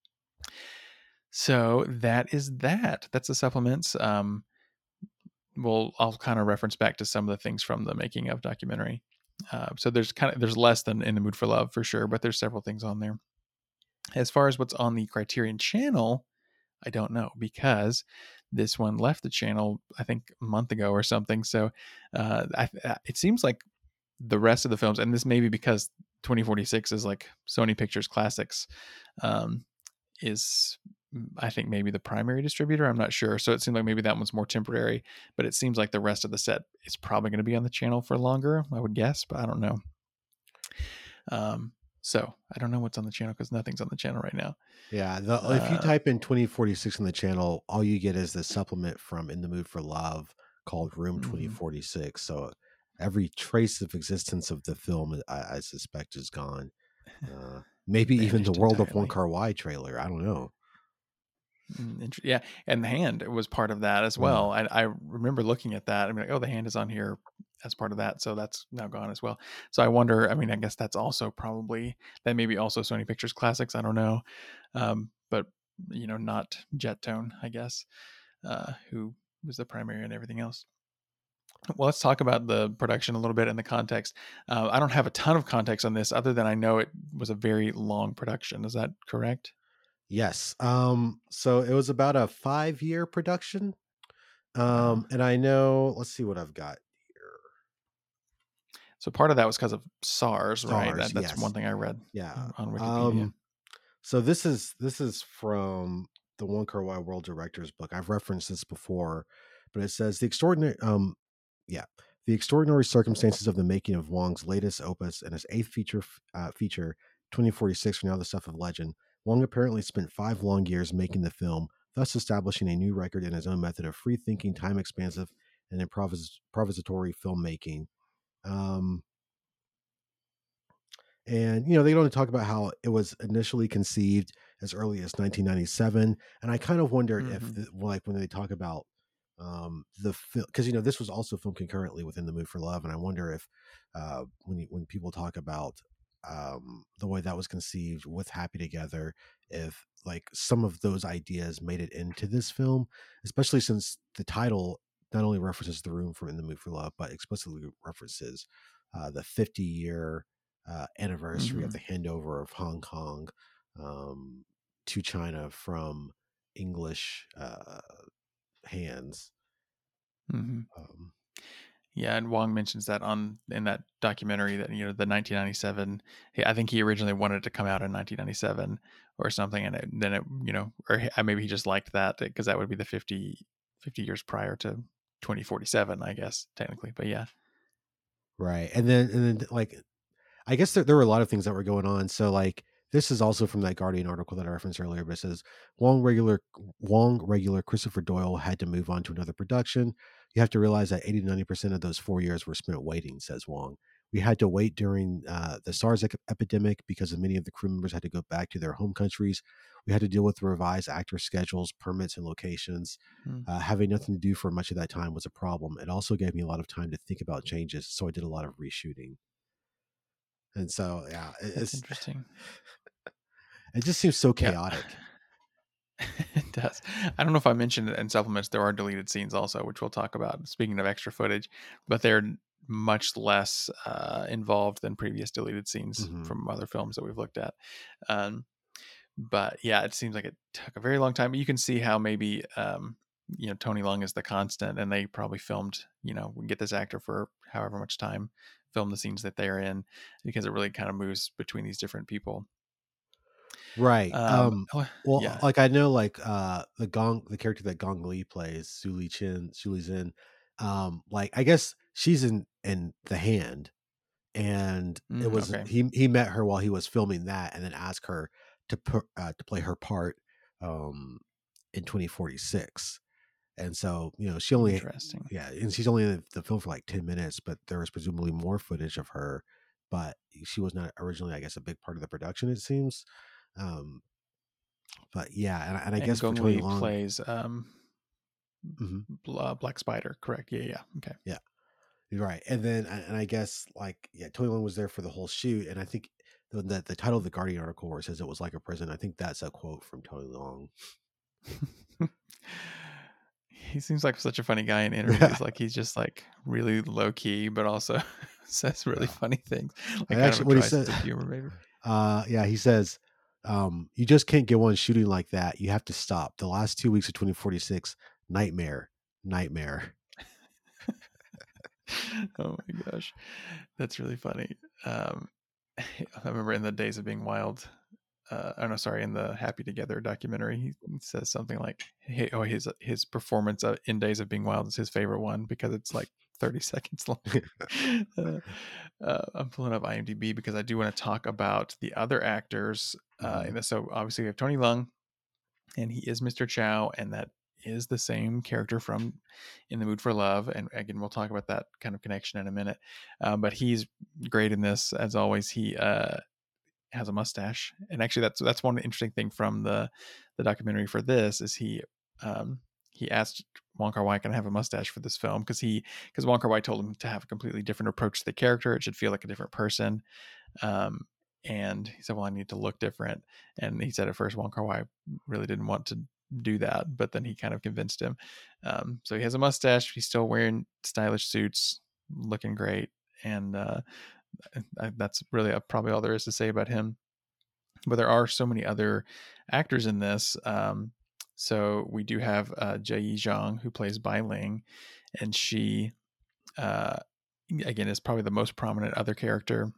So that is that. That's the supplements. Um, well, I'll kind of reference back to some of the things from the making of documentary. Uh, so there's kind of there's less than In the Mood for Love for sure, but there's several things on there. As far as what's on the Criterion channel, I don't know, because this one left the channel I think a month ago or something. So uh, I, it seems like the rest of the films, and this may be because twenty forty-six is like Sony Pictures Classics, um, is I think maybe the primary distributor. I'm not sure. So it seemed like maybe that one's more temporary, but it seems like the rest of the set is probably going to be on the channel for longer, I would guess, but I don't know. Um, so I don't know what's on the channel because nothing's on the channel right now. Yeah. The, uh, if you type in twenty forty-six on the channel, all you get is the supplement from In the Mood for Love called Room mm-hmm. twenty forty-six. So every trace of existence of the film, I, I suspect, is gone. Uh, maybe even the World entirely. of Wong Kar-wai trailer. I don't know. Yeah, and The Hand was part of that as well. Yeah. I, I remember looking at that. I'm like, oh, The Hand is on here as part of that, so that's now gone as well. So I wonder. I mean, I guess that's also probably that maybe also Sony Pictures Classics. I don't know, um, but you know, not Jet Tone, I guess, uh, who was the primary and everything else. Well, let's talk about the production a little bit and the context. Uh, I don't have a ton of context on this other than I know it was a very long production. Is that correct? Yes. Um, so it was about a five year production. Um, Wow. and I know, let's see what I've got here. So part of that was because of SARS, right? SARS, That, that's yes. one thing I read Yeah. on Wikipedia. Um, so this is this is from the Wong Kar-wai World Directors book. I've referenced this before, but it says the extraordinary um yeah, the extraordinary circumstances of the making of Wong's latest opus and his eighth feature uh, feature twenty forty-six for Now the Stuff of Legend. Wong apparently spent five long years making the film, thus establishing a new record in his own method of free thinking, time expansive, and improvis- improvisatory filmmaking. Um, and, you know, they don't talk about how it was initially conceived as early as nineteen ninety-seven. And I kind of wonder Mhm. if, the, like, when they talk about um, the film, because, you know, this was also filmed concurrently within The Mood for Love. And I wonder if uh, when, you, when people talk about um, the way that was conceived with Happy Together, if like some of those ideas made it into this film, especially since the title not only references the room from In the Mood for Love, but explicitly references uh, the fifty year uh, anniversary of Mhm. the handover of Hong Kong um, to China from English uh, hands. Mhm. Um, Yeah, and Wong mentions that on in that documentary that, you know, the nineteen ninety-seven. he- I think he originally wanted it to come out in nineteen ninety-seven or something, and it, then it, you know, or he- maybe he just liked that because that would be the fifty, fifty years prior to twenty forty-seven, I guess technically. But yeah, right, and then and then like I guess there, there were a lot of things that were going on. So like this is also from that Guardian article that I referenced earlier, but it says Wong regular Wong regular Christopher Doyle had to move on to another production. You have to realize that eighty to ninety percent of those four years were spent waiting, says Wong. We had to wait during uh, the SARS ec- epidemic because many of the crew members had to go back to their home countries. We had to deal with revised actor schedules, permits, and locations. Hmm. Uh, having nothing to do for much of that time was a problem. It also gave me a lot of time to think about changes, so I did a lot of reshooting. And so, yeah, it, that's it's interesting. it just seems so Yeah. chaotic. It does. I don't know if I mentioned it in supplements. There are deleted scenes also, which we'll talk about. Speaking of extra footage, but they're much less uh, involved than previous deleted scenes Mhm. from other films that we've looked at. Um, but yeah, it seems like it took a very long time. But you can see how maybe um, you know, Tony Leung is the constant, and they probably filmed, you know, we get this actor for however much time, film the scenes that they're in, because it really kind of moves between these different people. Right. Um, Um, oh, well, yeah. like I know, like uh, the Gong, the character that Gong Li plays, Su Li Chin, Su Li Zin, um, like I guess she's in in The Hand, and it Mm, was okay. he he met her while he was filming that, and then asked her to put uh, to play her part um in twenty forty-six. And so, you know, she only, Interesting. yeah, and she's only in the film for like ten minutes, but there was presumably more footage of her, but she was not originally, I guess, a big part of the production, it seems. Um, but yeah, and, and I And guess for Gong Tony Li Long, plays um, mhm, Bl- uh, Black Spider, correct? Yeah, yeah. Okay. yeah, you're right. And then, and I guess like, yeah, Tony Long was there for the whole shoot. And I think the, the, the title of the Guardian article where it says it was like a prison, I think that's a quote from Tony Long. He seems like such a funny guy in interviews. Like he's just like really low key, but also says really Yeah. funny things. Like I kind actually, of a what he dry said, sense of humor, maybe. Uh, yeah, he says, um, you just can't get one shooting like that. You have to stop. The last two weeks of twenty forty-six, nightmare, nightmare. Oh my gosh, that's really funny. Um, I remember in the Days of Being Wild. Uh, oh no, sorry, in the Happy Together documentary, he says something like, "Hey, oh, his his performance uh, in Days of Being Wild is his favorite one because it's like thirty seconds long." uh, uh, I'm pulling up IMDb because I do want to talk about the other actors uh, in Mhm. this. So obviously we have Tony Leung, and he is Mister Chow, and that is the same character from In the Mood for Love. And again, we'll talk about that kind of connection in a minute. Um, but he's great in this, as always. He uh, has a mustache, and actually, that's that's one interesting thing from the the documentary for this is he um, he asked Wong Kar-wai, "Can I have a mustache for this film?" Because he because Wong Kar-wai told him to have a completely different approach to the character. It should feel like a different person. Um, and he said, "Well, I need to look different." And he said at first Wong Kar-wai really didn't want to do that, but then he kind of convinced him. Um, so he has a mustache. He's still wearing stylish suits, looking great, and uh, I, that's really uh, probably all there is to say about him. But there are so many other actors in this. Um, so we do have uh, Jie Zhang, who plays Bai Ling, and she, uh, again, is probably the most prominent other character.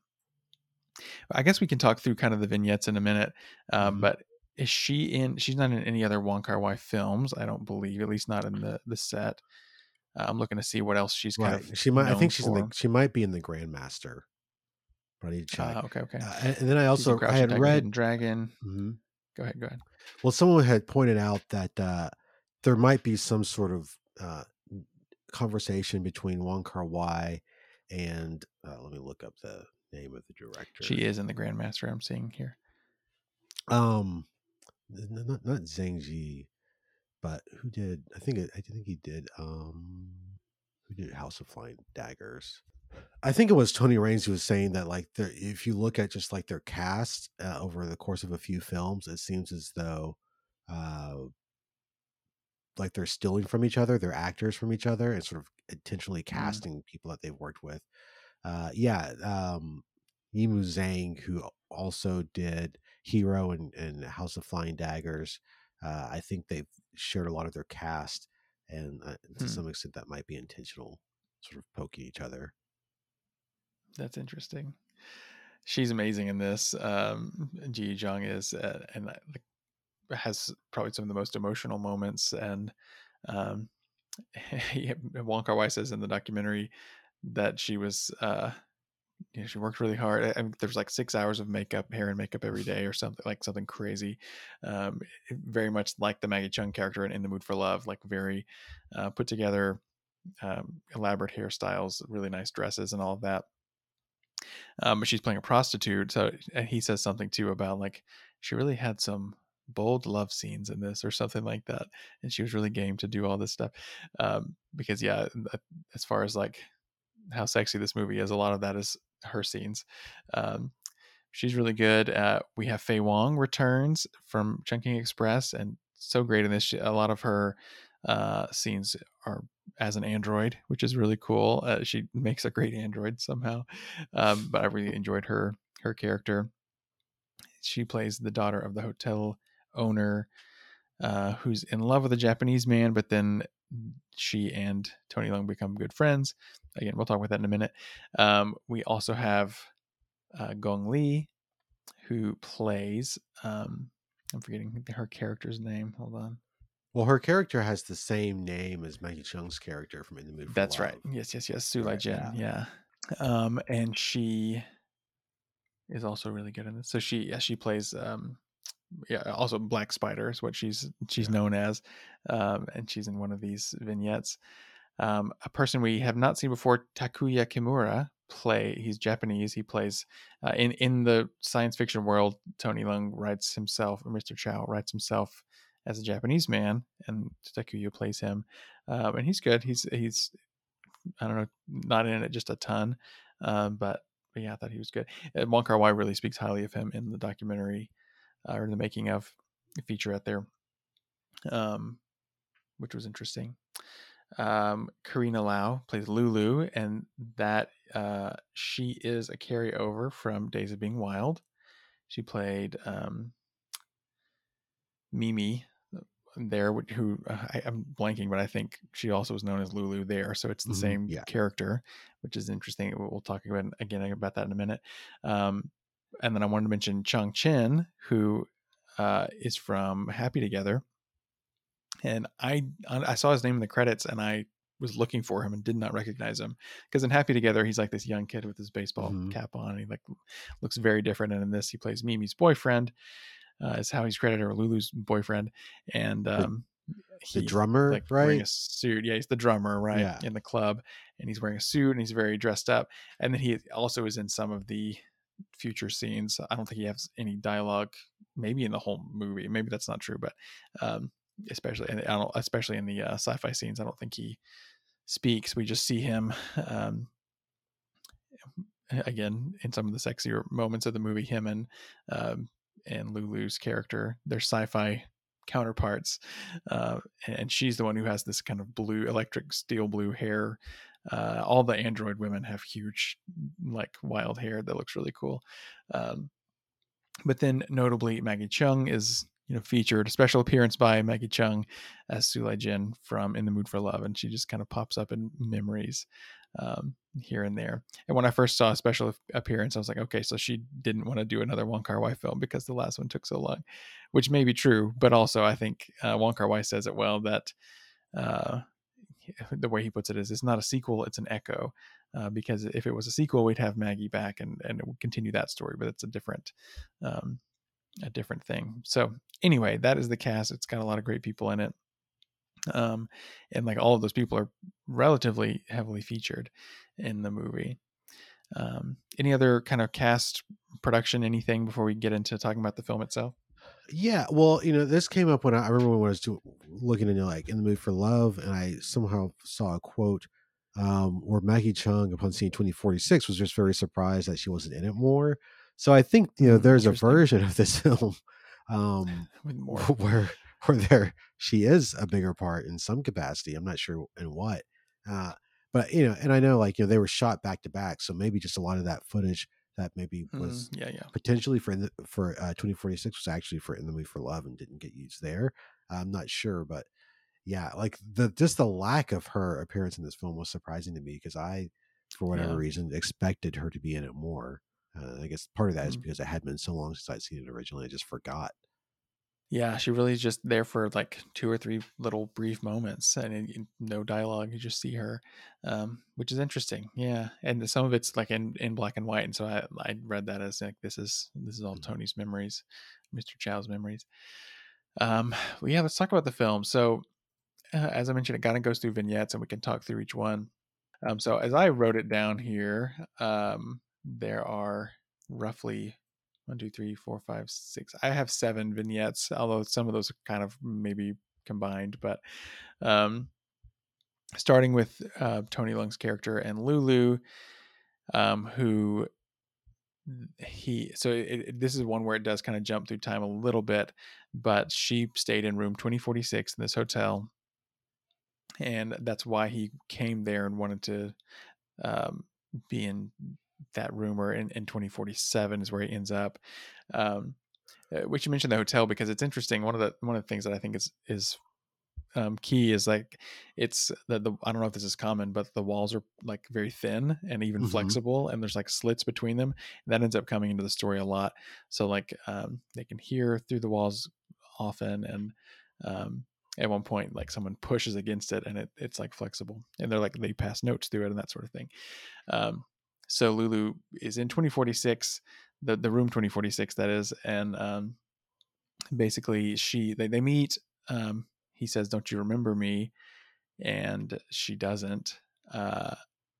I guess we can talk through kind of the vignettes in a minute, um, Mhm. but is she in? She's not in any other Wong Kar-wai films, I don't believe, at least not in the the set. Uh, I'm looking to see what else she's kind Right. of She might. I known think she's in the. for. She might be in the Grandmaster. But I need to check. Uh, okay, okay. Uh, and and then I She's in also I Crouching had Tiger, read. Hidden Dragon. Mhm. Go ahead, go ahead. Well, someone had pointed out that uh, there might be some sort of uh, conversation between Wong Kar-wai and uh, let me look up the name of the director. She is in the Grandmaster. I'm seeing here. Um, n- not not Zhang Ji, but who did? I think it, I think he did. Um, who did House of Flying Daggers? I think it was Tony Raines who was saying that, like, the, if you look at just like their cast uh, over the course of a few films, it seems as though, uh, like they're stealing from each other, they're actors from each other, and sort of intentionally Mm. casting people that they've worked with. Uh, yeah, um, Yimou Zhang, who also did Hero and, and House of Flying Daggers, uh, I think they've shared a lot of their cast, and uh, to Hmm. some extent that might be intentional, sort of poking each other. That's interesting. She's amazing in this. Um, Jie Zhang is, uh, and uh, has probably some of the most emotional moments. And um, Wong Kar-wai says in the documentary that she was, uh, you know, she worked really hard. I mean, there's like six hours of makeup, hair and makeup every day, or something like something crazy. Um, very much like the Maggie Cheung character in In the Mood for Love, like very uh, put together, um, elaborate hairstyles, really nice dresses, and all of that. Um, but she's playing a prostitute. So and he says something too about like she really had some bold love scenes in this or something like that, and she was really game to do all this stuff. Um, because yeah, as far as like how sexy this movie is, a lot of that is her scenes. Um, she's really good. Uh, we have Faye Wong returns from Chungking Express, and so great in this. She, a lot of her uh, scenes are as an android, which is really cool. Uh, she makes a great android somehow, um, but I really enjoyed her her character. She plays the daughter of the hotel owner, uh, who's in love with a Japanese man, but then she and Tony Leung become good friends. Again, we'll talk about that in a minute. Um, we also have uh, Gong Li, who plays, um, I'm forgetting her character's name. Hold on. Well, her character has the same name as Maggie Cheung's character from In the Mood for That's Love. right. Yes, yes, yes. Su Lai Right, Jin. Yeah. Um, and she is also really good in this. So she, yeah, she plays, um, yeah, also Black Spider is what she's she's Yeah. known as, um, and she's in one of these vignettes. Um, a person we have not seen before, Takuya Kimura, play. He's Japanese. He plays uh, in in the science fiction world. Tony Leung writes himself, or Mister Chow writes himself as a Japanese man, and Takuya plays him, um, and he's good. He's he's I don't know, not in it just a ton, um, but but yeah, I thought he was good. And Wong Kar-wai really speaks highly of him in the documentary uh, or the making of featurette there, um, which was interesting. Um, Karina Lau plays Lulu, and that uh, she is a carryover from Days of Being Wild. She played um, Mimi there, who uh, I, I'm blanking, but I think she also was known as Lulu there. So it's the Mhm, same yeah. character, which is interesting. We'll talk about again about that in a minute. Um, and then I wanted to mention Chang Chen, who uh, is from Happy Together. And I I saw his name in the credits, and I was looking for him and did not recognize him, because in Happy Together he's like this young kid with his baseball Mhm. cap on. He like looks very different, and in this he plays Mimi's boyfriend. Uh, is how he's credited, or Lulu's boyfriend, and um, The he's drummer, like wearing right? a suit. Yeah, he's the drummer, right, Yeah. in the club, and he's wearing a suit and he's very dressed up. And then he also is in some of the future scenes. I don't think he has any dialogue, maybe in the whole movie. Maybe that's not true, but um, especially and I don't, especially in the uh, sci-fi scenes, I don't think he speaks. We just see him. Um, again, in some of the sexier moments of the movie, him and um, and Lulu's character, their sci-fi counterparts, uh, and she's the one who has this kind of blue, electric steel blue hair. Uh, all the android women have huge, like wild hair that looks really cool. Um, but then notably Maggie Cheung is, you know, featured, a special appearance by Maggie Cheung as Sulai Jin from In the Mood for Love, and she just kind of pops up in memories um, here and there. And when I first saw a special appearance, I was like, okay, so she didn't want to do another Wong Kar-wai film because the last one took so long, which may be true, but also I think uh, Wong Kar-wai says it well that uh, the way he puts it is, it's not a sequel, it's an echo. Uh, because if it was a sequel, we'd have Maggie back and, and it would continue that story, but it's a different, um, a different thing. So anyway, that is the cast. It's got a lot of great people in it. Um, and like all of those people are relatively heavily featured in the movie. Um, any other kind of cast, production, anything before we get into talking about the film itself? Yeah, well, you know, this came up when I, I remember when I was doing, looking into like In the Mood for Love, and I somehow saw a quote um, where Maggie Cheung, upon seeing twenty forty-six, was just very surprised that she wasn't in it more. So I think, you know, Mm, there's a interesting. version of this film um, With more. where where there she is a bigger part in some capacity. I'm not sure in what, uh, but you know, and I know like you know they were shot back to back, so maybe just a lot of that footage that maybe was Mm, yeah, yeah. potentially for in the, for uh, twenty forty-six was actually for In the Mood for Love and didn't get used there. I'm not sure, but yeah, like the just the lack of her appearance in this film was surprising to me because I, for whatever Yeah. reason, expected her to be in it more. Uh, I guess part of that is Mm. because it had been so long since I'd seen it originally, I just forgot. Yeah, she really is just there for like two or three little brief moments and it, no dialogue. You just see her, um, which is interesting. Yeah, and some of it's like in, in black and white, and so I I read that as like this is this is all Mhm. Tony's memories, Mister Chow's memories. Um, well, yeah, let's talk about the film. So, uh, as I mentioned, it kind of goes through vignettes, and we can talk through each one. Um, so as I wrote it down here, um, there are roughly one, two, three, four, five, six. I have seven vignettes, although some of those are kind of maybe combined. But um, starting with uh, Tony Leung's character and Lulu, um, who he so it, it, this is one where it does kind of jump through time a little bit, but she stayed in room twenty forty-six in this hotel, and that's why he came there and wanted to um, be in that room, or in, in twenty forty-seven is where he ends up. Um, uh, which you mentioned the hotel because it's interesting. One of the one of the things that I think is is um, key is like it's the, the I don't know if this is common, but the walls are like very thin and even Mhm. flexible, and there's like slits between them. And that ends up coming into the story a lot. So like um, they can hear through the walls often, and um, at one point like someone pushes against it and it, it's like flexible, and they're like they pass notes through it and that sort of thing. Um, so Lulu is in twenty forty-six, the the room twenty forty-six that is, and um, basically she they, they meet. Um, he says, "Don't you remember me?" And she doesn't. Uh,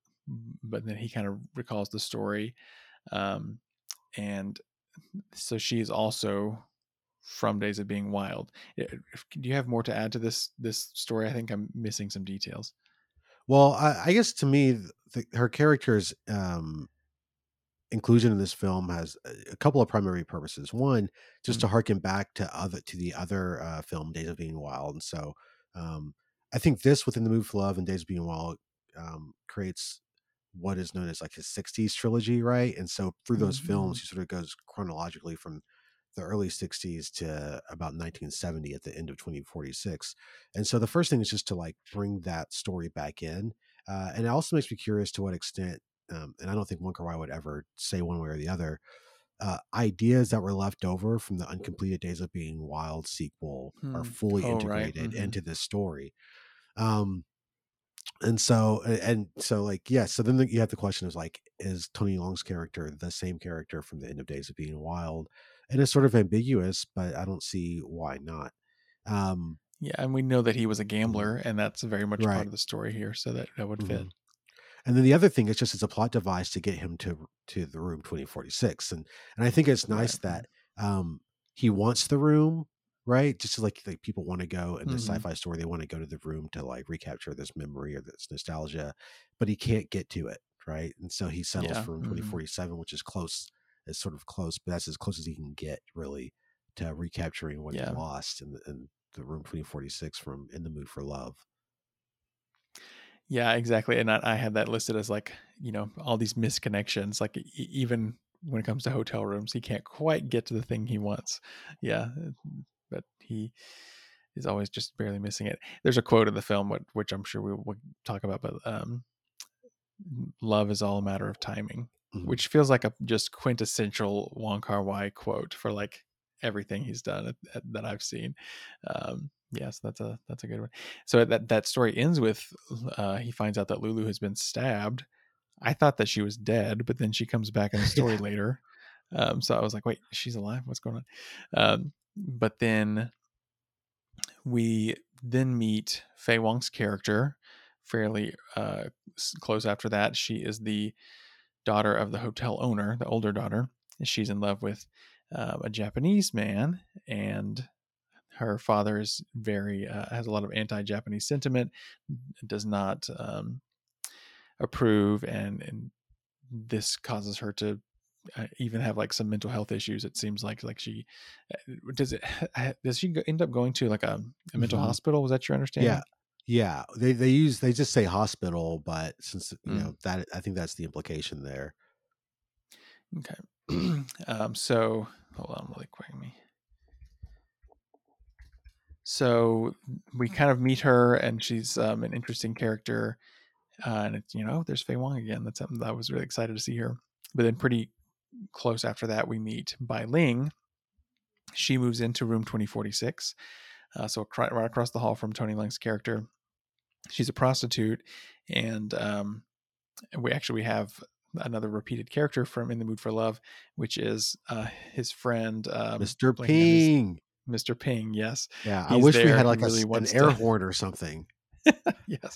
but then he kind of recalls the story, um, and so she is also from Days of Being Wild. Do you have more to add to this this story? I think I'm missing some details. Well, I, I guess to me, the, her character's um, inclusion in this film has a, a couple of primary purposes. One, just Mm. to harken back to other to the other uh, film, Days of Being Wild, and so um, I think this within the Mood for Love and Days of Being Wild um, creates what is known as like his sixties trilogy, right? And so through those Mm-hmm. films, he sort of goes chronologically from the early sixties to about nineteen seventy at the end of twenty forty-six. And so the first thing is just to like bring that story back in. Uh, and it also makes me curious to what extent, um, and I don't think Wong Kar-wai would ever say one way or the other, uh, ideas that were left over from the uncompleted Days of Being Wild sequel are Mm. fully Oh, right. integrated Mhm. into this story. Um, and so and so like yeah so then you have the question is like, is Tony Leung's character the same character from the end of Days of Being Wild? And it's sort of ambiguous, but I don't see why not. um Yeah, and we know that he was a gambler, and that's very much part right. of the story here, so that that would fit. Mhm. And then the other thing is just it's a plot device to get him to to the room twenty forty-six, and and I think it's nice Right. that um he wants the room, right? Just like like people want to go in the Mhm. sci-fi story, they want to go to the room to like recapture this memory or this nostalgia, but he can't get to it, right? And so he settles Yeah. for room Mhm. twenty forty-seven, which is close, is sort of close, but that's as close as he can get really to recapturing what Yeah. he lost in the, in the Room twenty forty-six from In the Mood for Love. Yeah, exactly. And I, I had that listed as like, you know, all these misconnections. Like e- even when it comes to hotel rooms, he can't quite get to the thing he wants. Yeah, but he is always just barely missing it. There's a quote in the film, which, which I'm sure we will talk about, but um, love is all a matter of timing, Mhm. which feels like a just quintessential Wong Kar-wai quote for like everything he's done at, at, that I've seen. Um, yes, that's a that's a good one. So that that story ends with uh, he finds out that Lulu has been stabbed. I thought that she was dead, but then she comes back in the story Yeah. later. Um, so I was like, wait, she's alive? What's going on? Um, but then we then meet Fei Wong's character fairly uh, close after that. She is the daughter of the hotel owner, the older daughter. She's in love with uh, a Japanese man, and her father is very uh, has a lot of anti-Japanese sentiment, does not um, approve, and and this causes her to uh, even have like some mental health issues. It seems like like she uh, does it does she go, end up going to like a, a mental Mhm. hospital? Was that your understanding? Yeah. Yeah. They they use they just say hospital, but since you Mm. know that I think that's the implication there. Okay. um, so hold on really quick. Me. So we kind of meet her, and she's um, an interesting character. Uh, and it's, you know, there's Fei Wong again. That's something that I was really excited to see her. But then pretty close after that, we meet Bai Ling. She moves into room twenty forty-six. Uh, so right across the hall from Tony Leung's character. She's a prostitute. And um, we actually we have another repeated character from In the Mood for Love, which is uh, his friend. Um, Mister blanking on his- Ping. Mister Ping, yes. Yeah. I He's wish we there. had He like a, really s- an wants air to- horn or something. yes.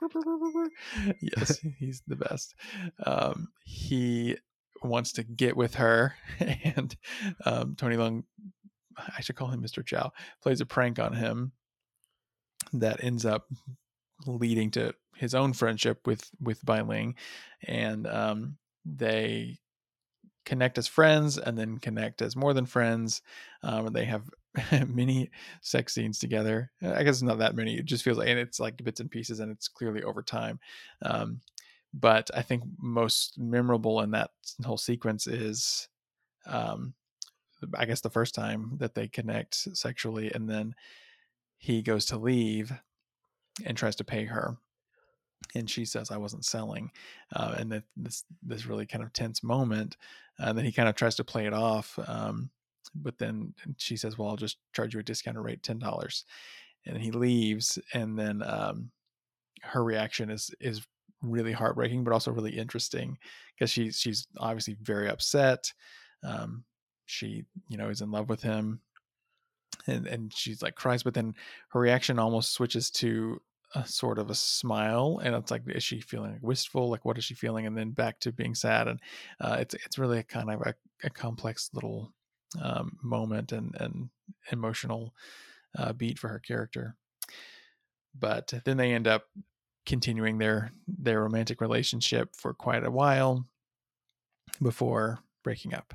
Yes, he's the best. Um, he wants to get with her, and um, Tony Leung, I should call him Mister Chow, plays a prank on him that ends up leading to his own friendship with with Bai Ling, and um, they connect as friends and then connect as more than friends. Um, they have many sex scenes together. I guess not that many. It just feels like, and it's like bits and pieces, and it's clearly over time. Um, but I think most memorable in that whole sequence is, um, I guess the first time that they connect sexually, and then he goes to leave and tries to pay her. And she says, I wasn't selling. Uh, and that this, this really kind of tense moment. And uh, then he kind of tries to play it off. Um, but then she says, well, I'll just charge you a discounted rate, ten dollars. And he leaves. And then um, her reaction is, is really heartbreaking, but also really interesting because she, she's obviously very upset. Um, she, you know, is in love with him. And, and she's like cries, but then her reaction almost switches to a sort of a smile, and it's like, is she feeling like wistful? Like, what is she feeling? And then back to being sad, and uh, it's it's really a kind of a, a complex little um, moment and and emotional uh, beat for her character. But then they end up continuing their their romantic relationship for quite a while before breaking up.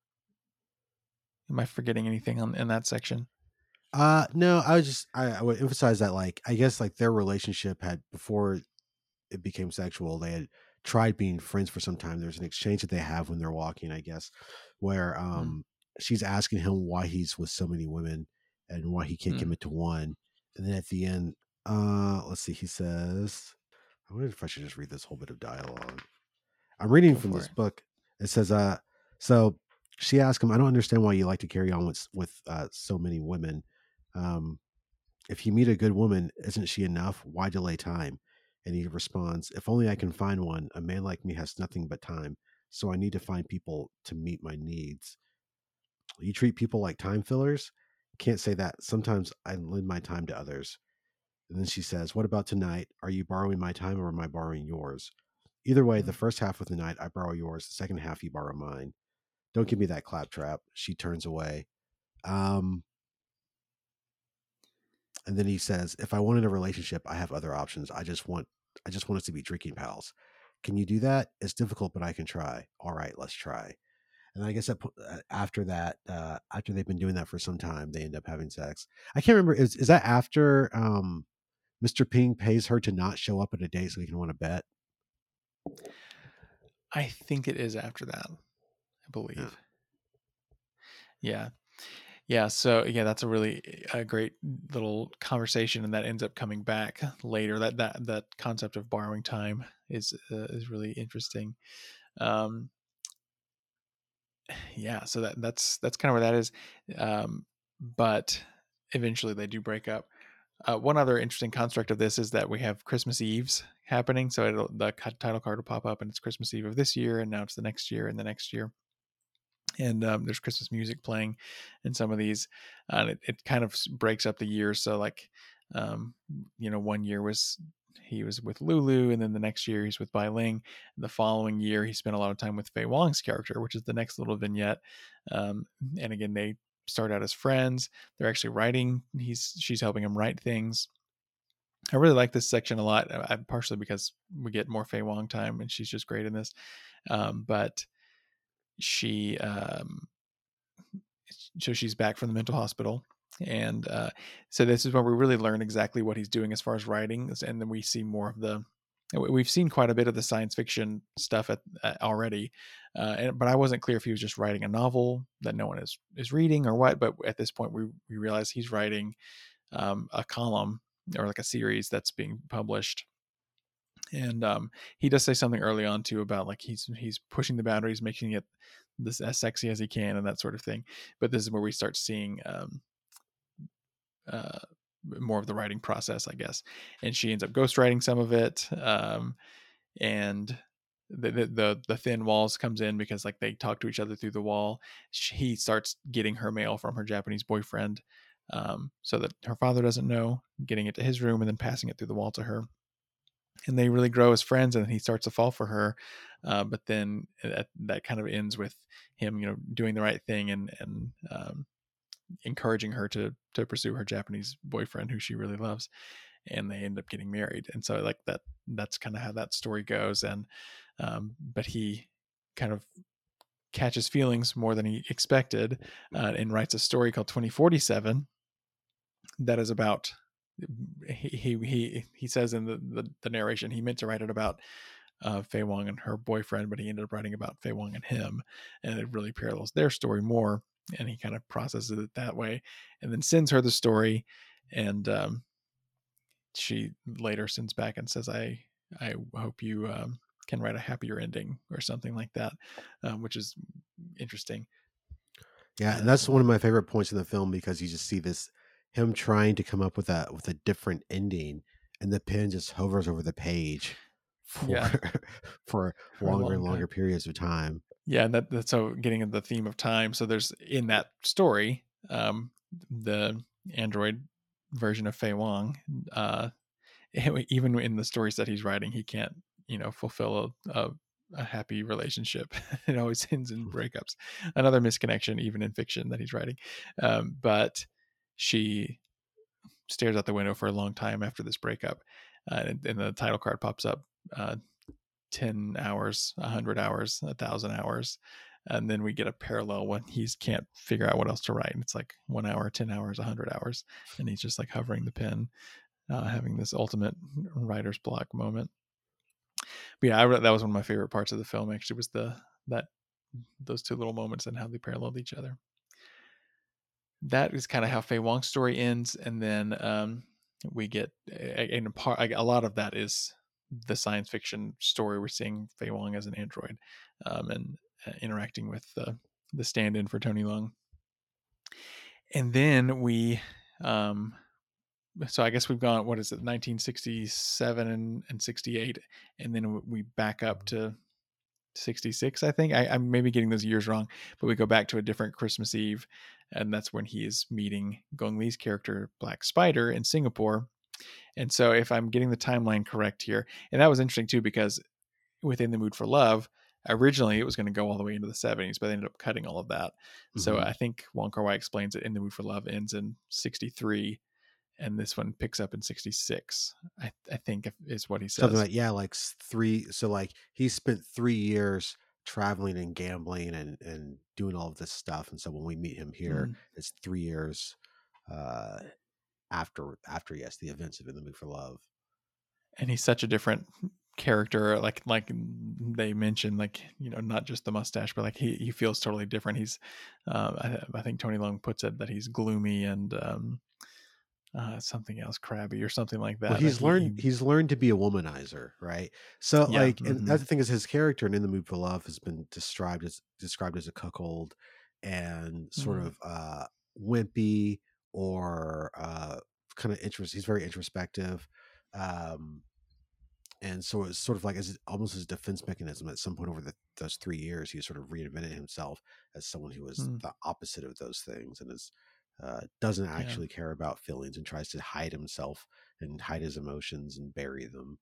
Am I forgetting anything on in that section? Uh no, I was just I, I would emphasize that like I guess like their relationship had before it became sexual, they had tried being friends for some time. There's an exchange that they have when they're walking, I guess, where um mm. she's asking him why he's with so many women and why he can't mm. commit to one. And then at the end, uh let's see, he says, I wonder if I should just read this whole bit of dialogue. I'm reading Go from this it. book. It says, uh, so she asked him, I don't understand why you like to carry on with with uh, so many women. Um, if you meet a good woman, isn't she enough? Why delay time? And he responds, if only I can find one. A man like me has nothing but time. So I need to find people to meet my needs. You treat people like time fillers? Can't say that. Sometimes I lend my time to others. And then she says, what about tonight? Are you borrowing my time or am I borrowing yours? Either way, the first half of the night, I borrow yours. The second half, you borrow mine. Don't give me that claptrap. She turns away. Um, and then he says, if I wanted a relationship, I have other options. I just want, I just want us to be drinking pals. Can you do that? It's difficult, but I can try. All right, let's try. And I guess that, after that, uh, after they've been doing that for some time, they end up having sex. I can't remember. Is is that after um, Mister Ping pays her to not show up at a date so he can win a bet? I think it is after that. I believe. Yeah. Yeah. So yeah, that's a really a great little conversation, and that ends up coming back later. That that that concept of borrowing time is uh, is really interesting. Um, yeah. So that that's that's kind of where that is. Um, but eventually they do break up. Uh, one other interesting construct of this is that we have Christmas Eves happening. So it'll, the title card will pop up, and it's Christmas Eve of this year, and now it's the next year and the next year. And um, there's Christmas music playing in some of these, uh, and it, it kind of breaks up the years. So like, um, you know, one year was he was with Lulu, and then the next year he's with Bai Ling. The following year he spent a lot of time with Fei Wong's character, which is the next little vignette. Um, and again, they start out as friends. They're actually writing. He's she's helping him write things. I really like this section a lot, uh, partially because we get more Fei Wong time, and she's just great in this. Um, but she um, so she's back from the mental hospital, and uh, so this is where we really learn exactly what he's doing as far as writing, and then we see more of the we've seen quite a bit of the science fiction stuff at, uh, already, uh, and, but I wasn't clear if he was just writing a novel that no one is is reading or what. But at this point we we realize he's writing um, a column or like a series that's being published. And um, he does say something early on too about like he's he's pushing the boundaries, making it this as sexy as he can, and that sort of thing. But this is where we start seeing um, uh, more of the writing process, I guess. And she ends up ghostwriting some of it, um, and the, the the the thin walls comes in because like they talk to each other through the wall. She, he starts getting her mail from her Japanese boyfriend, um, so that her father doesn't know, getting it to his room and then passing it through the wall to her. And they really grow as friends, and he starts to fall for her. Uh, but then that, that kind of ends with him, you know, doing the right thing and, and, um, encouraging her to, to pursue her Japanese boyfriend who she really loves. And they end up getting married. And so like that, that's kind of how that story goes. And, um, but he kind of catches feelings more than he expected, uh, and writes a story called twenty forty-seven that is about, he he he, he says in the, the, the narration he meant to write it about uh, Fei Wong and her boyfriend, but he ended up writing about Fei Wong and him, and it really parallels their story more, and he kind of processes it that way, and then sends her the story, and um, she later sends back and says, I I hope you um, can write a happier ending or something like that, um, which is interesting. Yeah, and that's one of my favorite points in the film, because you just see this him trying to come up with a with a different ending, and the pen just hovers over the page for Yeah. for For a longer long and longer time. periods of time. Yeah, and that, that's so getting into the theme of time. So there's in that story, um, the android version of Fei Wong, uh, even in the stories that he's writing, he can't, you know, fulfill a, a, a happy relationship. It always ends in breakups. Another misconnection, even in fiction that he's writing. Um, but she stares out the window for a long time after this breakup, uh, and, and the title card pops up. Uh, ten hours, one hundred hours, one thousand hours. And then we get a parallel when he can't figure out what else to write. And it's like one hour, ten hours, one hundred hours. And he's just like hovering the pen, uh, having this ultimate writer's block moment. But yeah, I, that was one of my favorite parts of the film, actually, was the that those two little moments and how they paralleled each other. That is kind of how Fei Wong's story ends. And then um, we get, in a, part, a lot of that is the science fiction story. We're seeing Fei Wong as an android, um, and uh, interacting with uh, the stand-in for Tony Leung. And then we, um, so I guess we've gone, what is it, nineteen sixty-seven and, and sixty-eight, and then we back up to sixty-six, I think. I, I'm maybe getting those years wrong, but we go back to a different Christmas Eve, and that's when he is meeting Gong Li's character, Black Spider, in Singapore. And so if I'm getting the timeline correct here, and that was interesting too, because within The Mood for Love, originally it was going to go all the way into the seventies, but they ended up cutting all of that. Mm-hmm. So I think Wong Kar-wai explains it in The Mood for Love ends in sixty-three, and this one picks up in sixty-six, I, I think is what he says. Something like, yeah, like three. So like he spent three years traveling and gambling and and doing all of this stuff. And so when we meet him here, Mm. it's three years uh, after after yes, the events of In the Mood for Love. And he's such a different character. Like like they mentioned, like, you know, not just the mustache, but like he he feels totally different. He's, uh, I, I think Tony Leung puts it that he's gloomy and um, uh, something else, crabby or something like that. Well, he's he, learned he, he's learned to be a womanizer, right? So yeah, like, and mhm, that's the thing is his character in In the Mood for Love has been described as described as a cuckold and sort mm, of uh wimpy or uh kind of interest. He's very introspective. Um and so it's sort of like as almost as a defense mechanism at some point over the, those three years, he sort of reinvented himself as someone who was mm, the opposite of those things and is uh, doesn't yeah. actually care about feelings and tries to hide himself and hide his emotions and bury them.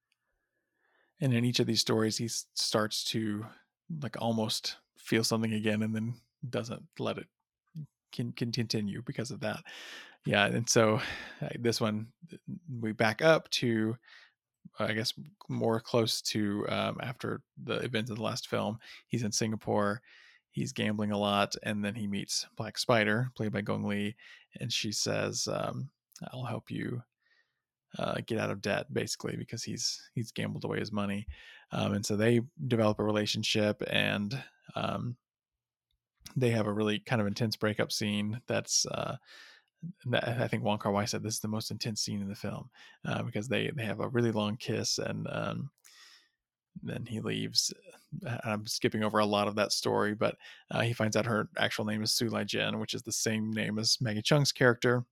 And in each of these stories, he s- starts to like almost feel something again, and then doesn't let it can, can continue because of that. Yeah, and so uh, this one we back up to, I guess, more close to um, after the events of the last film. He's in Singapore. He's gambling a lot, and then he meets Black Spider, played by Gong Li, and she says, um, "I'll help you uh, get out of debt," basically, because he's he's gambled away his money, um, and so they develop a relationship, and um, they have a really kind of intense breakup scene. That's uh, that, I think Wong Kar Wai said this is the most intense scene in the film uh, because they they have a really long kiss, and um, then he leaves. I'm skipping over a lot of that story, but uh, he finds out her actual name is Su Lai Jen, which is the same name as Maggie Chung's character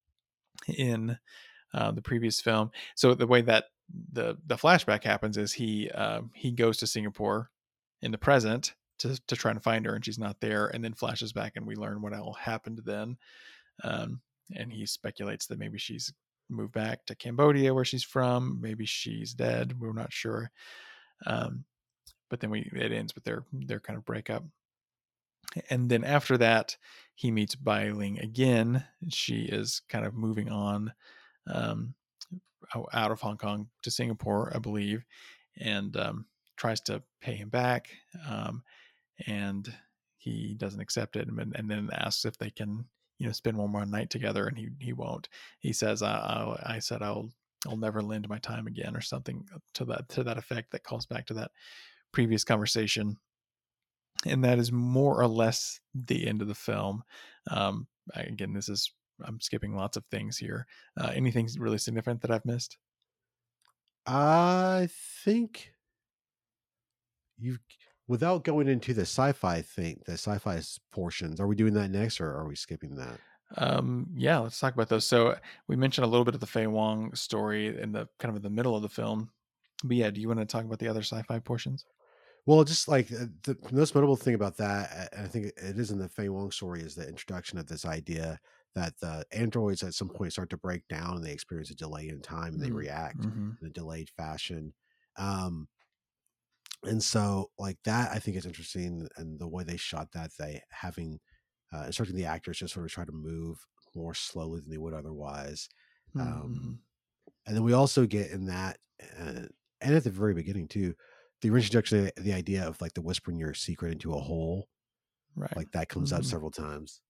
in uh, the previous film. So the way that the the flashback happens is he uh, he goes to Singapore in the present to to try and find her, and she's not there, and then flashes back, and we learn what all happened then. Um, and he speculates that maybe she's moved back to Cambodia, where she's from. Maybe she's dead. We're not sure. Um, but then we it ends with their their kind of breakup. And then after that, he meets Bai Ling again. She is kind of moving on um, out of Hong Kong to Singapore, I believe, and um, tries to pay him back. Um, and he doesn't accept it, and, and then asks if they can, you know, spend one more night together, and he he won't. He says, "I I, I said I'll I'll never lend my time again," or something to that to that effect. That calls back to that previous conversation, and that is more or less the end of the film. Um, again, this is I'm skipping lots of things here. Uh, anything really significant that I've missed? I think you, without going into the sci-fi thing, the sci-fi portions, are we doing that next or are we skipping that? Um, yeah, let's talk about those. So we mentioned a little bit of the Fei Wong story in the kind of in the middle of the film. But yeah, do you want to talk about the other sci-fi portions? Well, just like uh, the most notable thing about that, and I think it is in the Fei Wong story, is the introduction of this idea that the androids at some point start to break down and they experience a delay in time and they react Mm-hmm. in a delayed fashion. Um, and so like that, I think is interesting. And the way they shot that, they having, uh, instructing the actors just sort of try to move more slowly than they would otherwise. Mm-hmm. Um, and then we also get in that, uh, and at the very beginning too, the introduction of the idea of like the whispering your secret into a hole, Right. like that comes up Mhm. several times.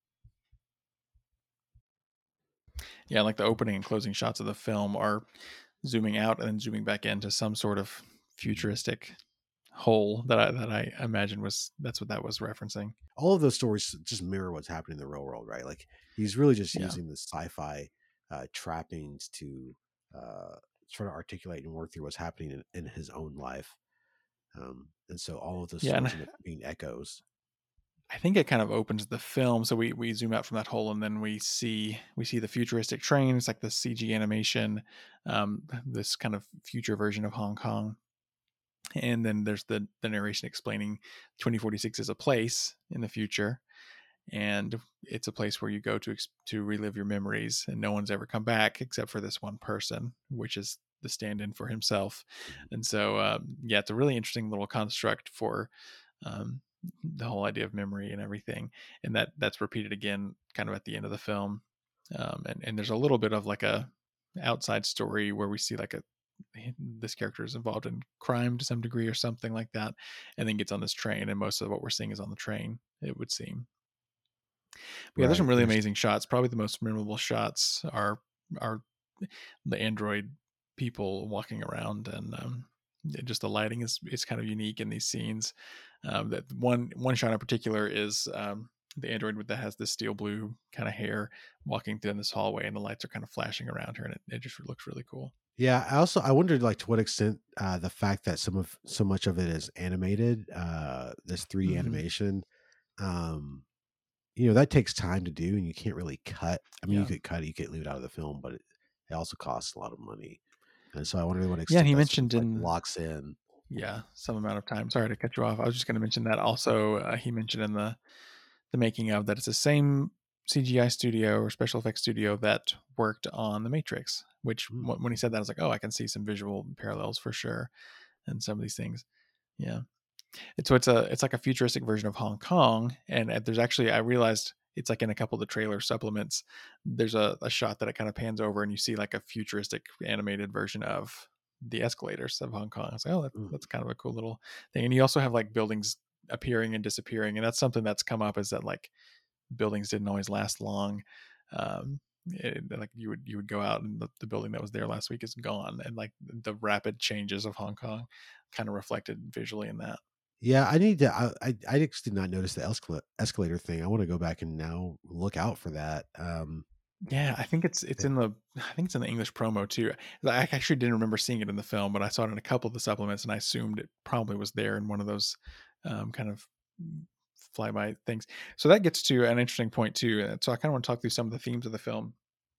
Yeah, like the opening and closing shots of the film are zooming out and then zooming back into some sort of futuristic hole that I that I imagine was that's what that was referencing. All of those stories just mirror what's happening in the real world, right? Like he's really just Yeah. using the sci-fi uh, trappings to uh, try to articulate and work through what's happening in, in his own life. Um, and so all of those Yeah, and stories end up being echoes. I think it kind of opens the film. So we we zoom out from that hole and then we see we see the futuristic train. It's like the C G animation, um, this kind of future version of Hong Kong. And then there's the the narration explaining twenty forty-six is a place in the future, and it's a place where you go to to relive your memories, and no one's ever come back except for this one person, which is the stand-in for himself. And so um, yeah, it's a really interesting little construct for um, the whole idea of memory and everything, and that that's repeated again kind of at the end of the film. Um, and, and there's a little bit of like a outside story where we see like a this character is involved in crime to some degree or something like that, and then gets on this train, and most of what we're seeing is on the train, it would seem. But yeah, there's some Right. really There's- amazing shots. Probably the most memorable shots are are the android people walking around, and um, just the lighting is is kind of unique in these scenes. Um, that one one shot in particular is um, the android with that has this steel blue kind of hair walking down this hallway, and the lights are kind of flashing around her, and it, it just looks really cool. Yeah, I also I wondered like to what extent uh, the fact that some of so much of it is animated, uh, this three D Mhm. animation, um, you know, that takes time to do, and you can't really cut. I mean, Yeah. you could cut it, you could leave it out of the film, but it, it also costs a lot of money, and so I wonder to what Yeah, extent and he that sort mentioned of, like, in locks in. yeah some amount of time. Sorry to cut you off. I was just going to mention that also. Uh, he mentioned in the the making of that it's the same C G I studio or special effects studio that worked on The Matrix, which Hmm. wh- when he said that, I was like, oh, I can see some visual parallels for sure and some of these things. Yeah. And so it's a it's like a futuristic version of Hong Kong, and uh, there's actually, I realized it's like in a couple of the trailer supplements, there's a, a shot that it kind of pans over and you see like a futuristic animated version of the escalators of Hong Kong. I was like, oh, that, Mm. that's kind of a cool little thing. And you also have like buildings appearing and disappearing, and that's something that's come up, is that like buildings didn't always last long. Um, it, like you would you would go out and the, the building that was there last week is gone, and like the rapid changes of Hong Kong kind of reflected visually in that. Yeah, I need to. I I, I just did not notice the escalator escalator thing. I want to go back and now look out for that. Um, Yeah, I think it's it's Yeah. in the I think it's in the English promo too. I actually didn't remember seeing it in the film, but I saw it in a couple of the supplements, and I assumed it probably was there in one of those um, kind of flyby things. So that gets to an interesting point too. And so I kind of want to talk through some of the themes of the film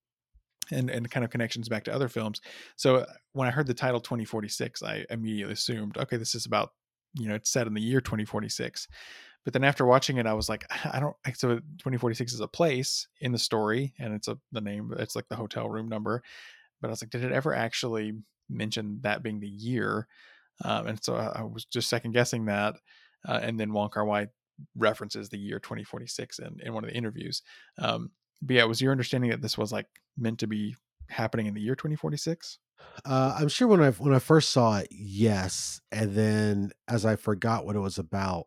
and and kind of connections back to other films. So uh, when I heard the title twenty forty-six, I immediately assumed, okay, this is about, you know, it's set in the year twenty forty-six. But then after watching it, I was like, I don't. So twenty forty-six is a place in the story, and it's a the name. It's like the hotel room number. But I was like, did it ever actually mention that being the year? Um, and so I, I was just second guessing that. Uh, and then Wong Kar-wai references the year twenty forty-six in, in one of the interviews. Um, but yeah, was your understanding that this was like meant to be happening in the year twenty forty-six? uh, I'm sure when I when I first saw it, yes, and then as I forgot what it was about,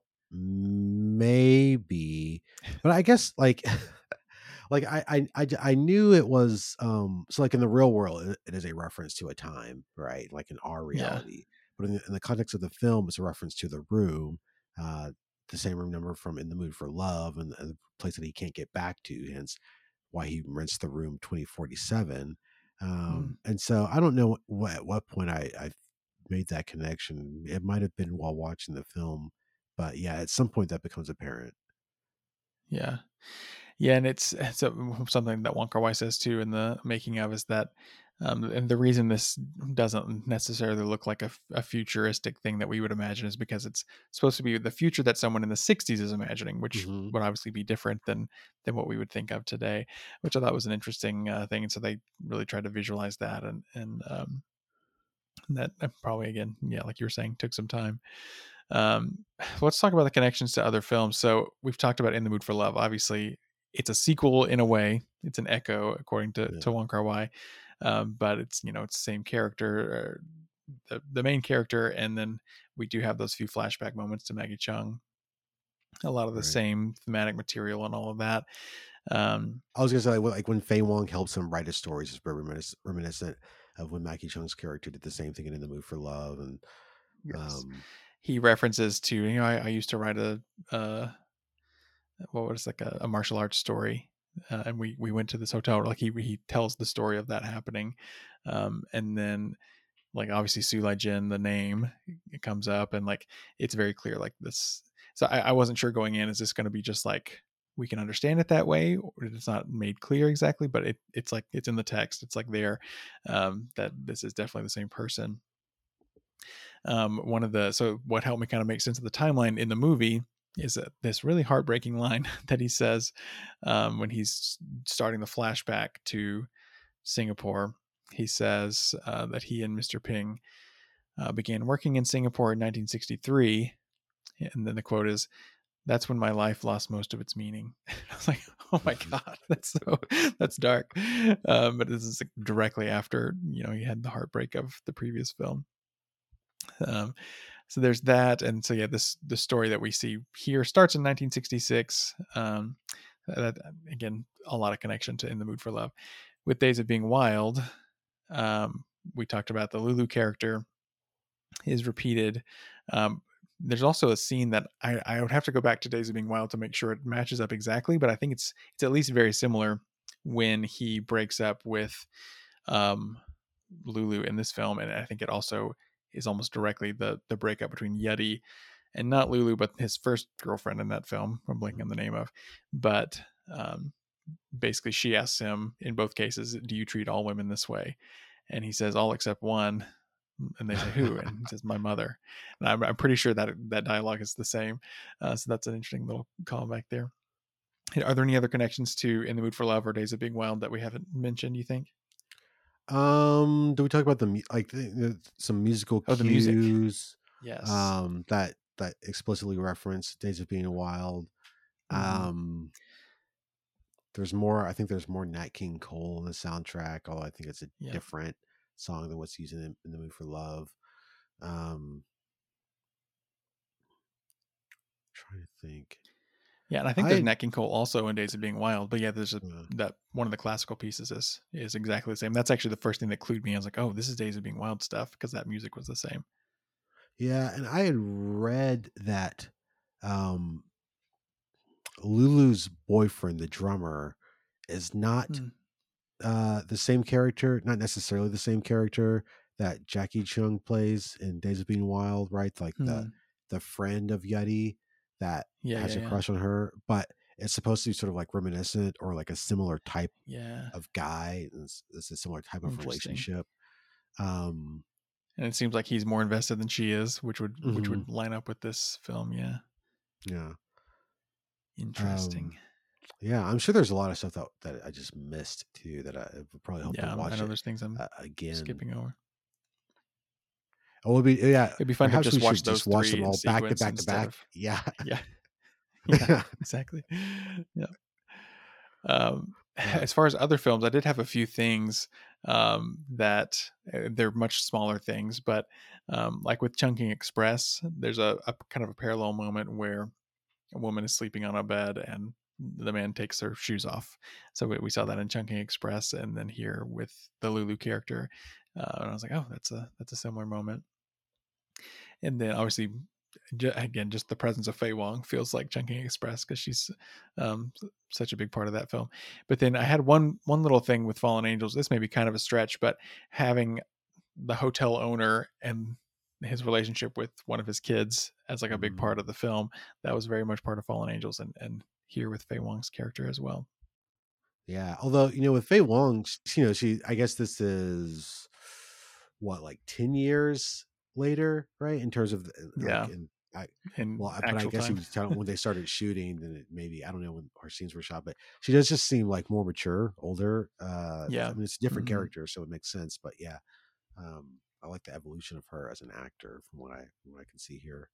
maybe. But I guess like like I, I I I knew it was um so like in the real world it, it is a reference to a time, right? Like in our Yeah. reality. But in the, in the context of the film, it's a reference to the room, uh, the same room number from In the Mood for Love, and, and the place that he can't get back to. Hence, why he rents the room twenty forty-seven. Um, and so I don't know what at what point I, I made that connection. It might have been while watching the film, but yeah, at some point that becomes apparent. Yeah. Yeah, and it's it's a, something that Wong Kar-wai says too in the making of, is that, um, and the reason this doesn't necessarily look like a, a futuristic thing that we would imagine is because it's supposed to be the future that someone in the sixties is imagining, which Mhm. would obviously be different than than what we would think of today, which I thought was an interesting uh, thing. And so they really tried to visualize that, and and um, that probably, again, yeah, like you were saying, took some time. Um, let's talk about the connections to other films. So we've talked about In the Mood for Love. Obviously, it's a sequel in a way. It's an echo, according to, Yeah. to Wong Kar-wai. Um, but it's, you know, it's the same character, the, the main character. And then we do have those few flashback moments to Maggie Chung. A lot of the Right. same thematic material and all of that. Um, I was gonna say like, like when Fei Wong helps him write his stories, it's very reminis- reminiscent of when Maggie Chung's character did the same thing in In the Mood for Love, and yes. um, He references to, you know, I, I used to write a, uh, what was like a, a martial arts story. Uh, and we, we went to this hotel, like he, he tells the story of that happening. Um, and then like, obviously Sulai Jin, the name, it comes up, and like, it's very clear, like this. So I, I wasn't sure going in, is this going to be just like, we can understand it that way, or it's not made clear exactly, but it, it's like, it's in the text. It's like there, um, that this is definitely the same person. Um, one of the, so what helped me kind of make sense of the timeline in the movie is that this really heartbreaking line that he says um, when he's starting the flashback to Singapore. He says uh, that he and Mister Ping uh, began working in Singapore in nineteen sixty-three. And then the quote is, that's when my life lost most of its meaning. I was like, oh my God, that's so, that's dark. Um, but this is like directly after, you know, he had the heartbreak of the previous film. Um, so there's that. And so, yeah, this, the story that we see here starts in nineteen sixty-six. Um, that, again, a lot of connection to In the Mood for Love. With Days of Being Wild, um, we talked about the Lulu character is repeated. Um, there's also a scene that I, I would have to go back to Days of Being Wild to make sure it matches up exactly, but I think it's it's at least very similar when he breaks up with um, Lulu in this film, and I think it also is almost directly the the breakup between Yeti and not Lulu, but his first girlfriend in that film. I'm blanking on the name of, but um, basically she asks him in both cases, "Do you treat all women this way?" And he says, "All except one." And they say, "Who?" And he says, "My mother." And I'm, I'm pretty sure that that dialogue is the same. Uh, so that's an interesting little callback there. Are there any other connections to In the Mood for Love or Days of Being Wild that we haven't mentioned, you think? Um, do we talk about the mu- like the, the- some musical Oh, the music. cues? Yes. Um, that that explicitly reference Days of Being Wild. Mhm. Um, there's more. I think there's more Nat King Cole in the soundtrack. Although I think it's a Yeah. different song than what's used in, in the Mood for Love. Um, trying to think. Yeah, and I think I there's had- Nat King Cole also in Days of Being Wild, but yeah, there's a Uh, that one of the classical pieces is is exactly the same. That's actually the first thing that clued me. I was like, oh, this is Days of Being Wild stuff because that music was the same. yeah, and I had read that um, Lulu's boyfriend, the drummer, is not Hmm. uh, the same character, not necessarily the same character that Jackie Chung plays in Days of Being Wild, right? Like Hmm. the the friend of Yeti that Yeah, has yeah, a yeah. crush on her, but it's supposed to be sort of like reminiscent or like a similar type Yeah, of guy. It's, it's a similar type of interesting. relationship. Um, And it seems like he's more invested than she is, which would which mhm, would line up with this film. Yeah, yeah. interesting. Um, yeah, I'm sure there's a lot of stuff that, that I just missed too that I it would probably help Yeah, to I watch know it there's things I'm uh, again. skipping over. Oh, it'd be yeah. It'd be fun to Perhaps just we watch should those just watch three them in all back to sequence back to instead back. of Yeah. yeah, yeah, exactly. Yeah. Um, Yeah. as far as other films, I did have a few things um, that uh, they're much smaller things, but um, like with Chungking Express, there's a, a kind of a parallel moment where a woman is sleeping on a bed and the man takes her shoes off. So we, we saw that in Chungking Express, and then here with the Lulu character, uh, and I was like, oh, that's a that's a similar moment. And then obviously, j- again, just the presence of Faye Wong feels like Chungking Express because she's um, s- such a big part of that film. But then I had one one little thing with Fallen Angels. This may be kind of a stretch, but having the hotel owner and his relationship with one of his kids as like a big part Mm. of the film, that was very much part of Fallen Angels, and and here with Faye Wong's character as well. Yeah. Although, you know, with Faye Wong, sh- you know, she, I guess this is what, like ten years later, right? In terms of, the- Yeah, like, in, I, in well, I- but I actual guess she time. was telling when they started shooting, then it maybe, I don't know when her scenes were shot, but she does just seem like more mature, older. Uh, Yeah. I mean, it's a different Mhm. character, so it makes sense. But yeah, um, I like the evolution of her as an actor from what I, from what I can see here.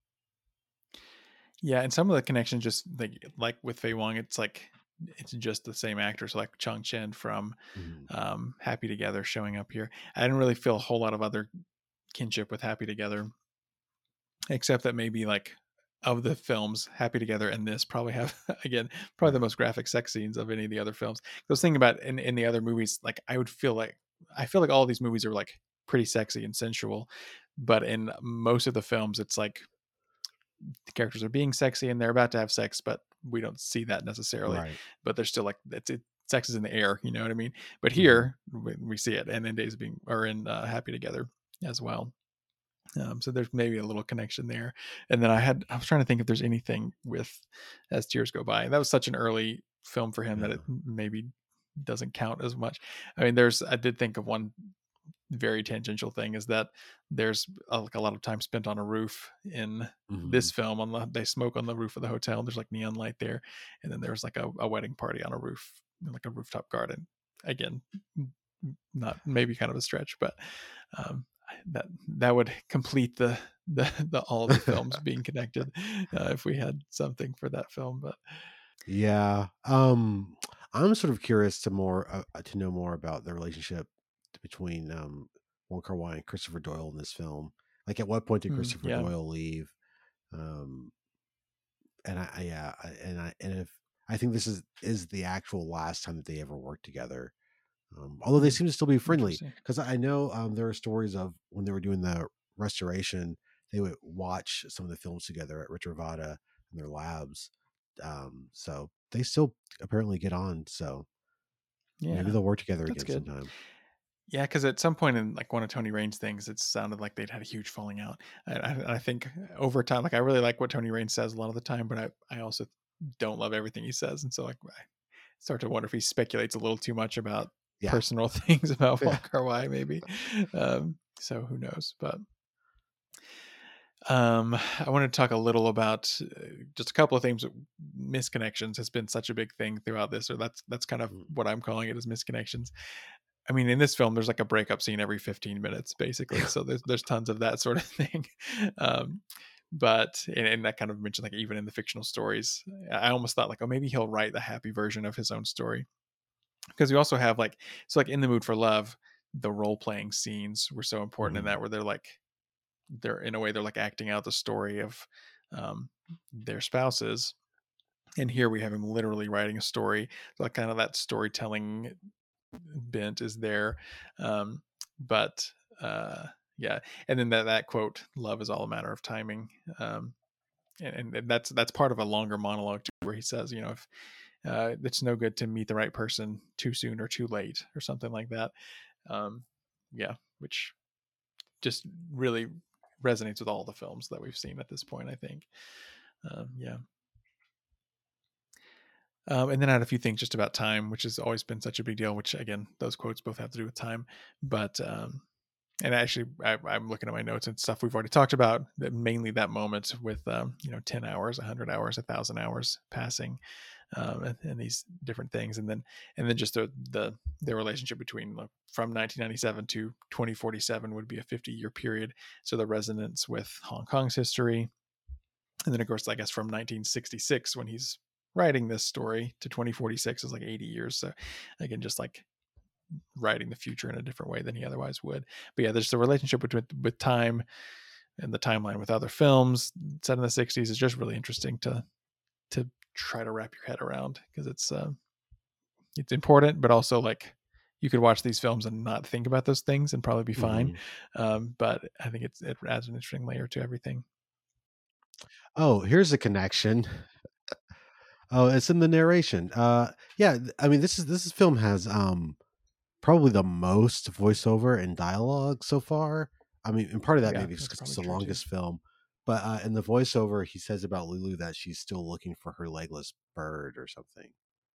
Yeah, and some of the connections just like like with Faye Wong, it's like it's just the same actors, like Chang Chen from Mhm. um, Happy Together showing up here. I didn't really feel a whole lot of other kinship with Happy Together, except that maybe like of the films, Happy Together and this probably have again probably the Right. most graphic sex scenes of any of the other films. I was thinking about in in the other movies, like I would feel like I feel like all these movies are like pretty sexy and sensual, but in most of the films, it's like the characters are being sexy and they're about to have sex, but we don't see that necessarily. Right. But they're still like it's it, sex is in the air, you know what I mean? But Mhm. here we, we see it, and in Days of Being or in uh, Happy Together as well. Um, so there's maybe a little connection there. And then I had I was trying to think if there's anything with As Tears Go By. That was such an early film for him that Yeah. it maybe doesn't count as much. I mean, there's I did think of one very tangential thing is that there's a, like a lot of time spent on a roof in this Mhm. film. On the they smoke on the roof of the hotel. There's like neon light there, and then there's like a, a wedding party on a roof, like a rooftop garden. Again, not maybe kind of a stretch, but um, that that would complete the the, the all the films being connected uh, if we had something for that film. But Yeah. Um, I'm sort of curious to more uh, to know more about the relationship between um, Wong Kar-wai and Christopher Doyle in this film. Like, at what point did mm, Christopher yeah, Doyle leave? Um, and I, I yeah, I, and I and if I think this is is the actual last time that they ever worked together. Um, although they mm, seem to still be friendly, interesting. because I know um, there are stories of when they were doing the restoration, they would watch some of the films together at Richard Vada in their labs. Um, so they still apparently get on. So Yeah, maybe they'll work together that's again good. sometime. Yeah, because at some point in like one of Tony Rain's things, it sounded like they'd had a huge falling out. I, I, I think over time, like I really like what Tony Rain says a lot of the time, but I, I also don't love everything he says, and so like I start to wonder if he speculates a little too much about Yeah. personal things about Yeah. Wong Kar-wai, maybe. Um, so who knows? But um, I want to talk a little about uh, just a couple of things. Misconnections has been such a big thing throughout this, or that's that's kind of Mm. what I'm calling it, as misconnections. I mean, in this film, there's like a breakup scene every fifteen minutes, basically. So there's there's tons of that sort of thing. Um, but and, and that kind of mentioned, like, even in the fictional stories, I almost thought like, oh, maybe he'll write the happy version of his own story, because you also have like, so like in The Mood for Love, the role playing scenes were so important in Mhm. that, where they're like, they're in a way they're like acting out the story of um, their spouses. And here we have him literally writing a story, like kind of that storytelling bent is there. Um, but uh, yeah, and then that that quote, "Love is all a matter of timing," um, and, and that's that's part of a longer monologue too, where he says, you know, if uh, it's no good to meet the right person too soon or too late, or something like that. Um, yeah, which just really resonates with all the films that we've seen at this point, I think. Um, yeah. Um, and then I had a few things just about time, which has always been such a big deal, which again, those quotes both have to do with time. But, um, and actually, I, I'm looking at my notes and stuff we've already talked about, that mainly that moment with, um, you know, ten hours, one hundred hours, one thousand hours passing, um, and, and these different things. And then, and then just the, the, the relationship between like, from nineteen ninety-seven to twenty forty-seven would be a fifty year period. So the resonance with Hong Kong's history. And then, of course, I guess from nineteen sixty-six, when he's writing this story, to twenty forty-six is like eighty years. So again, just like writing the future in a different way than he otherwise would. But yeah, there's the relationship between with time and the timeline with other films set in the sixties is just really interesting to to try to wrap your head around, because it's um, it's important, but also like you could watch these films and not think about those things and probably be fine. Mhm. Um, but I think it's it adds an interesting layer to everything. Oh, here's a connection. Oh, it's in the narration. Uh, yeah, th- I mean, this is this is film has um probably the most voiceover and dialogue so far. I mean, and part of that Yeah, maybe is that's because probably it's the true too. longest film. But uh, in the voiceover, he says about Lulu that she's still looking for her legless bird or something,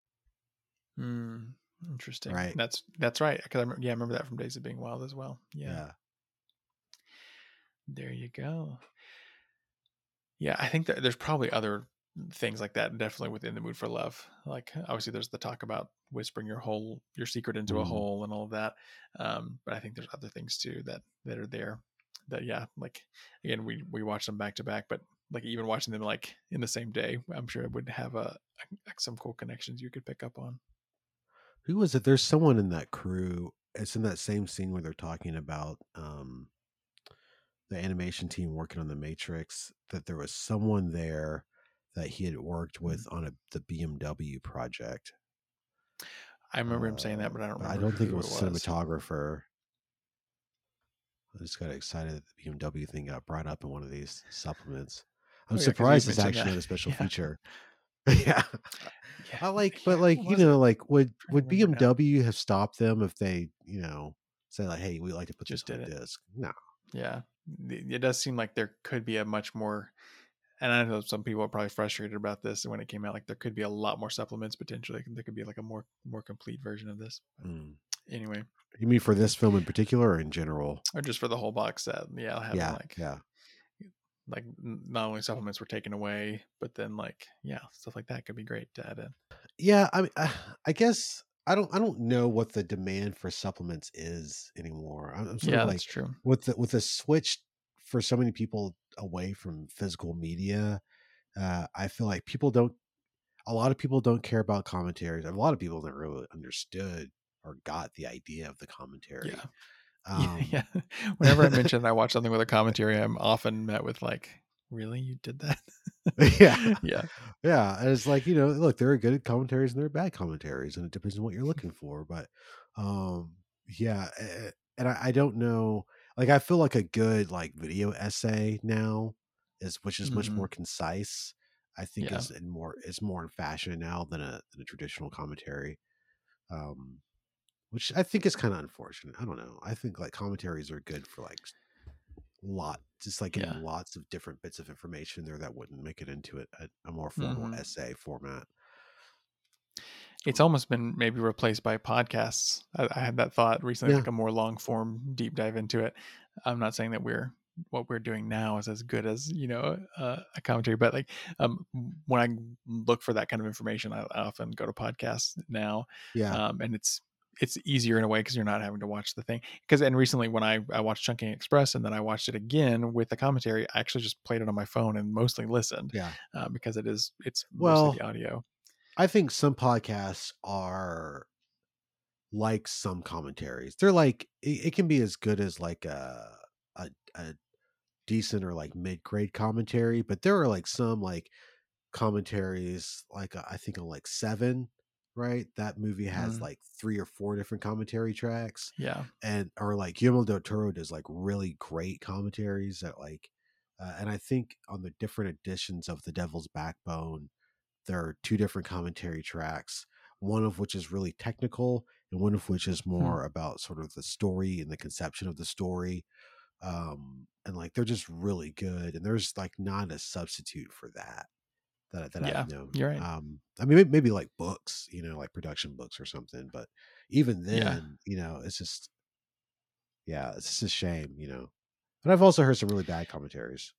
Mm, interesting. right? That's that's right. Because I remember, yeah, I remember that from Days of Being Wild as well. Yeah, Yeah. there you go. Yeah, I think that there's probably other things like that, definitely within The Mood for Love. Like obviously, there's the talk about whispering your whole your secret into a Mm. hole and all of that. Um, but I think there's other things too that that are there. That yeah, like again, we we watch them back to back, but like even watching them like in the same day, I'm sure it would have a, a some cool connections you could pick up on. Who was it? There's someone in that crew. It's in that same scene where they're talking about um, the animation team working on the Matrix. That there was someone there that he had worked with on a, the B M W project. I remember him saying that, Uh, but I don't but I remember don't think it who was it was. cinematographer. I just got excited that the B M W thing got brought up in one of these supplements. I'm Oh, yeah, 'cause you surprised it's mentioned actually that. not a special Yeah. feature. Yeah. Yeah, I like, yeah, but like, what you was it? know, like would Trying to would remember now. B M W have stopped them if they, you know, say like, hey, we'd like to put Just this on a did it. disc? No. Yeah, it it does seem like there could be a much more, and I know some people are probably frustrated about this when it came out. Like there could be a lot more supplements potentially. There could be like a more more complete version of this. Mm. Anyway, You mean for this film in particular or in general? or just for the whole box set. Yeah, having Yeah. like Yeah. like n- not only supplements were taken away, but then like yeah, stuff like that could be great to add in. Yeah. I mean, I, I guess I don't, I don't know what the demand for supplements is anymore. I'm, I'm sort Yeah, of that's like true. with the, with the switch for so many people away from physical media, uh, I feel like people don't. A lot of people don't care about commentaries. A lot of people never really understood or got the idea of the commentary. Yeah. Um, yeah. Whenever I mention I watch something with a commentary, I'm often met with like, really? You did that? yeah, yeah. yeah. And it's like, you know, look, there are good commentaries and there are bad commentaries, and it depends on what you're looking for. But um, yeah, eh, and I, I don't know. Like, I feel like a good like video essay now is, which is much Mhm. more concise. I think Yeah. is in more is more in fashion now than a than a traditional commentary. Um, which I think is kind of unfortunate. I don't know. I think like commentaries are good for like lot, just like getting Yeah. lots of different bits of information there that wouldn't make it into it a, a more formal Mhm. essay format. It's almost been maybe replaced by podcasts. I, I had that thought recently, Yeah, like a more long form deep dive into it. I'm not saying that we're what we're doing now is as good as you know uh, a commentary, but like um, when I look for that kind of information, I, I often go to podcasts now, yeah, um, and it's it's easier in a way because you're not having to watch the thing. Because and recently when I I watched Chunking Express and then I watched it again with the commentary, I actually just played it on my phone and mostly listened yeah. uh, because it is it's mostly Well, the audio. I think some podcasts are like some commentaries. They're like it, it can be as good as like a a, a decent or like mid grade commentary, but there are like some like commentaries like uh, I think on like Seven, right? That movie has Mm, like three or four different commentary tracks, yeah. and or like Guillermo del Toro does like really great commentaries that like, uh, and I think on the different editions of The Devil's Backbone, there are two different commentary tracks, one of which is really technical and one of which is Hmm. more about sort of the story and the conception of the story. Um, and like they're just really good, and there's like not a substitute for that that that I've Yeah, known. you're right. Um, I mean, may- maybe like books, you know, like production books or something. But even Yeah. then, you know, it's just yeah, it's just a shame, you know. And I've also heard some really bad commentaries.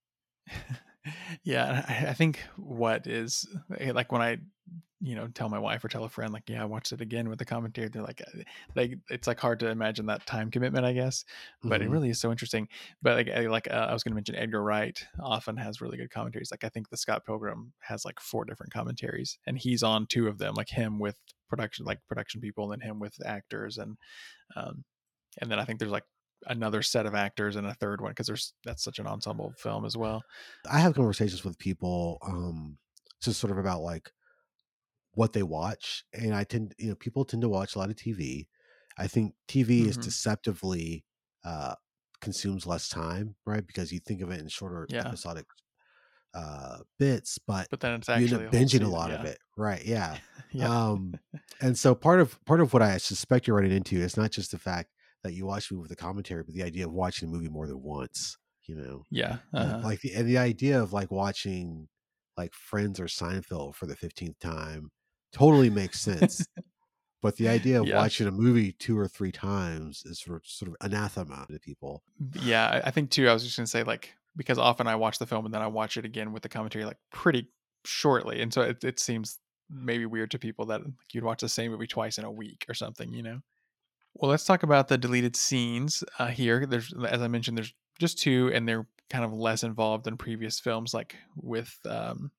Yeah, and I, I think what is eh, like when I, you know, tell my wife or tell a friend, like, yeah, I watched it again with the commentary. They're like, uh, like it's like hard to imagine that time commitment, I guess. But it Hmm. really is so interesting. But like, I- like uh, I was going to mention, Edgar Wright often has really good commentaries. Like I think the Scott Pilgrim has like four different commentaries, and he's on two of them. Like him with production, like production people, and then him with actors, and um, and then I think there's like another set of actors and a third one because there's that's such an ensemble film as well. I have conversations with people, um, just sort of about like what they watch, and I tend, you know, people tend to watch a lot of T V. I think T V is Hmm. deceptively uh, consumes less time, right? Because you think of it in shorter Yeah, episodic uh bits, but but then it's you end up actually a whole binging a season. lot of Yeah, it, right? Yeah. yeah, um and so part of part of what I suspect you're running into is not just the fact that you watch a movie with a commentary, but the idea of watching a movie more than once, you know. yeah. Uh, Uh-huh. like the and the idea of like watching like Friends or Seinfeld for the fifteenth time totally makes sense, but the idea of Yeah, watching a movie two or three times is sort of, sort of anathema to people. yeah. I I think too. I was just gonna say like because often I watch the film and then I watch it again with the commentary like pretty shortly, and so it it seems maybe weird to people that like, you'd watch the same movie twice in a week or something, you know. Well, let's talk about the deleted scenes uh, here. There's, as I mentioned, there's just two, and they're kind of less involved than previous films, like with um,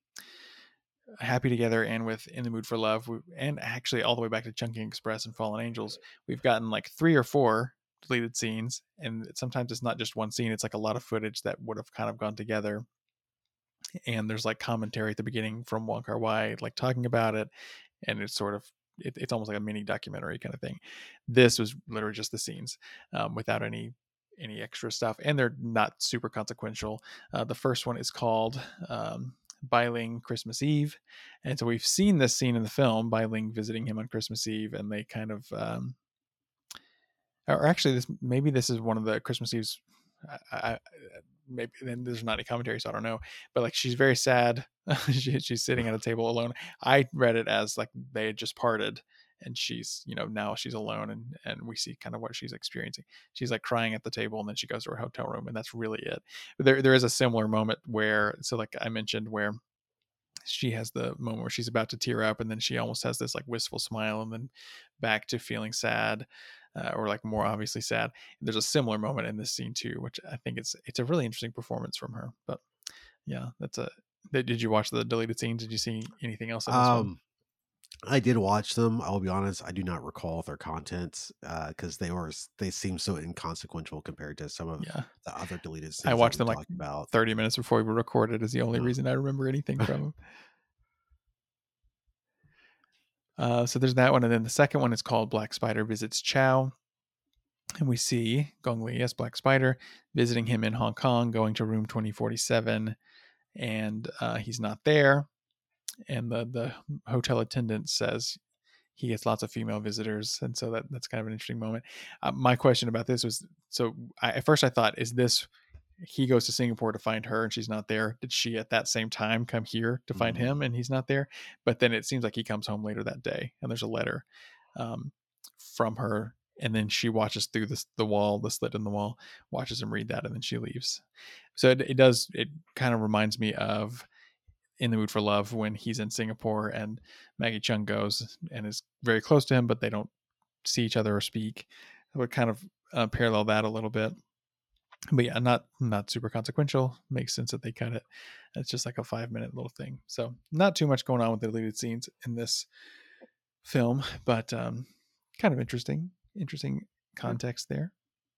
Happy Together and with In the Mood for Love, we, and actually all the way back to Chunking Express and Fallen Angels. We've gotten like three or four deleted scenes, and sometimes it's not just one scene; it's like a lot of footage that would have kind of gone together. And there's like commentary at the beginning from Wong Kar Wai, like talking about it, and it's sort of it, it's almost like a mini documentary kind of thing. This was literally just the scenes um, without any any extra stuff, and they're not super consequential. Uh, the first one is called um, Bai Ling Christmas Eve, and so we've seen this scene in the film, Bai Ling visiting him on Christmas Eve, and they kind of um, or actually this maybe this is one of the Christmas Eves. I, I, maybe then there's not any commentary, so I don't know. But like she's very sad. she, she's sitting at a table alone. I read it as like they had just parted, and she's you know now she's alone, and and we see kind of what she's experiencing. She's like crying at the table, and then she goes to her hotel room, and that's really it. But there there is a similar moment where so like I mentioned where she has the moment where she's about to tear up and then she almost has this like wistful smile and then back to feeling sad. uh, or like more obviously sad. There's a similar moment in this scene too, which I think it's it's a really interesting performance from her. But yeah, that's a. Did you watch the deleted scenes? Did you see anything else in this one? Um, I did watch them. I'll be honest, I do not recall their contents because they were they seem so inconsequential compared to some of Yeah, the other deleted scenes I that watched we them like talked about. thirty minutes before we recorded. Is the only Uh. reason I remember anything from them. Uh, so there's that one, and then the second one is called Black Spider Visits Chow, and we see Gong Li as Black Spider visiting him in Hong Kong, going to room twenty forty-seven, and uh, he's not there. And the the hotel attendant says he gets lots of female visitors, and so that that's kind of an interesting moment. Uh, my question about this was, so I, at first I thought, is this he goes to Singapore to find her and she's not there? Did she at that same time come here to find Mm-hmm. him and he's not there? But then it seems like he comes home later that day, and there's a letter um, from her, and then she watches through this, the wall, the slit in the wall, watches him read that, and then she leaves. So it, it does, it kind of reminds me of In the Mood for Love when he's in Singapore and Maggie Cheung goes and is very close to him, but they don't see each other or speak. I would kind of uh, parallel that a little bit. But yeah, not not super consequential. Makes sense that they cut it. It's just like a five minute little thing. So not too much going on with the deleted scenes in this film, but um, kind of interesting, interesting context there.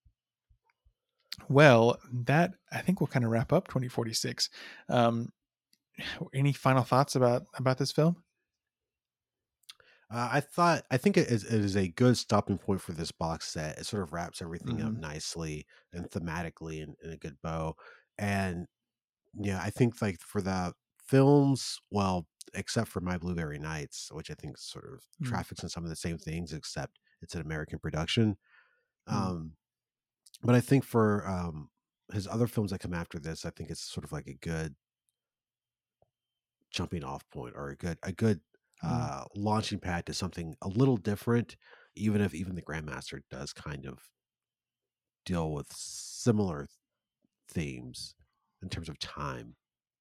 Well, that I think will kind of wrap up twenty forty-six. Um, any final thoughts about about this film? Uh, I thought, I think it is, it is a good stopping point for this box set. It sort of wraps everything up Mhm. nicely and thematically in, in a good bow. And yeah, I think like for the films, well, except for My Blueberry Nights, which I think sort of Mm. traffics in some of the same things, except it's an American production. Mm. Um, but I think for um, his other films that come after this, I think it's sort of like a good jumping off point or a good a good Mm. uh, launching pad to something a little different, even if even the Grandmaster does kind of deal with similar themes in terms of time.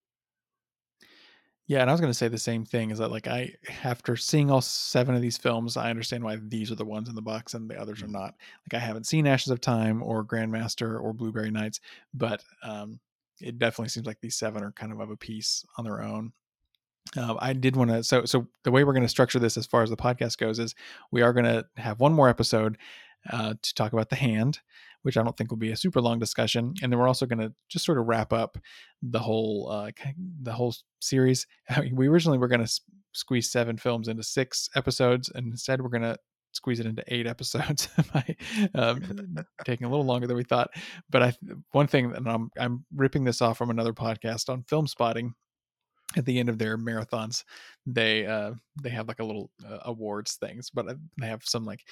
Yeah, and I was going to say the same thing, is that like I, after seeing all seven of these films, I understand why these are the ones in the box and the others Mm. are not. Like I haven't seen Ashes of Time or Grandmaster or Blueberry Nights, but um, it definitely seems like these seven are kind of of a piece on their own. Uh, I did want to, so so the way we're going to structure this as far as the podcast goes is we are going to have one more episode uh, to talk about The Hand, which I don't think will be a super long discussion, and then we're also going to just sort of wrap up the whole uh, the whole series. We originally were going to squeeze seven films into six episodes, and instead we're going to squeeze it into eight episodes by um, taking a little longer than we thought. But I one thing, and I'm I'm ripping this off from another podcast on Film Spotting. At the end of their marathons, they uh they have like a little uh, awards things, but they have some like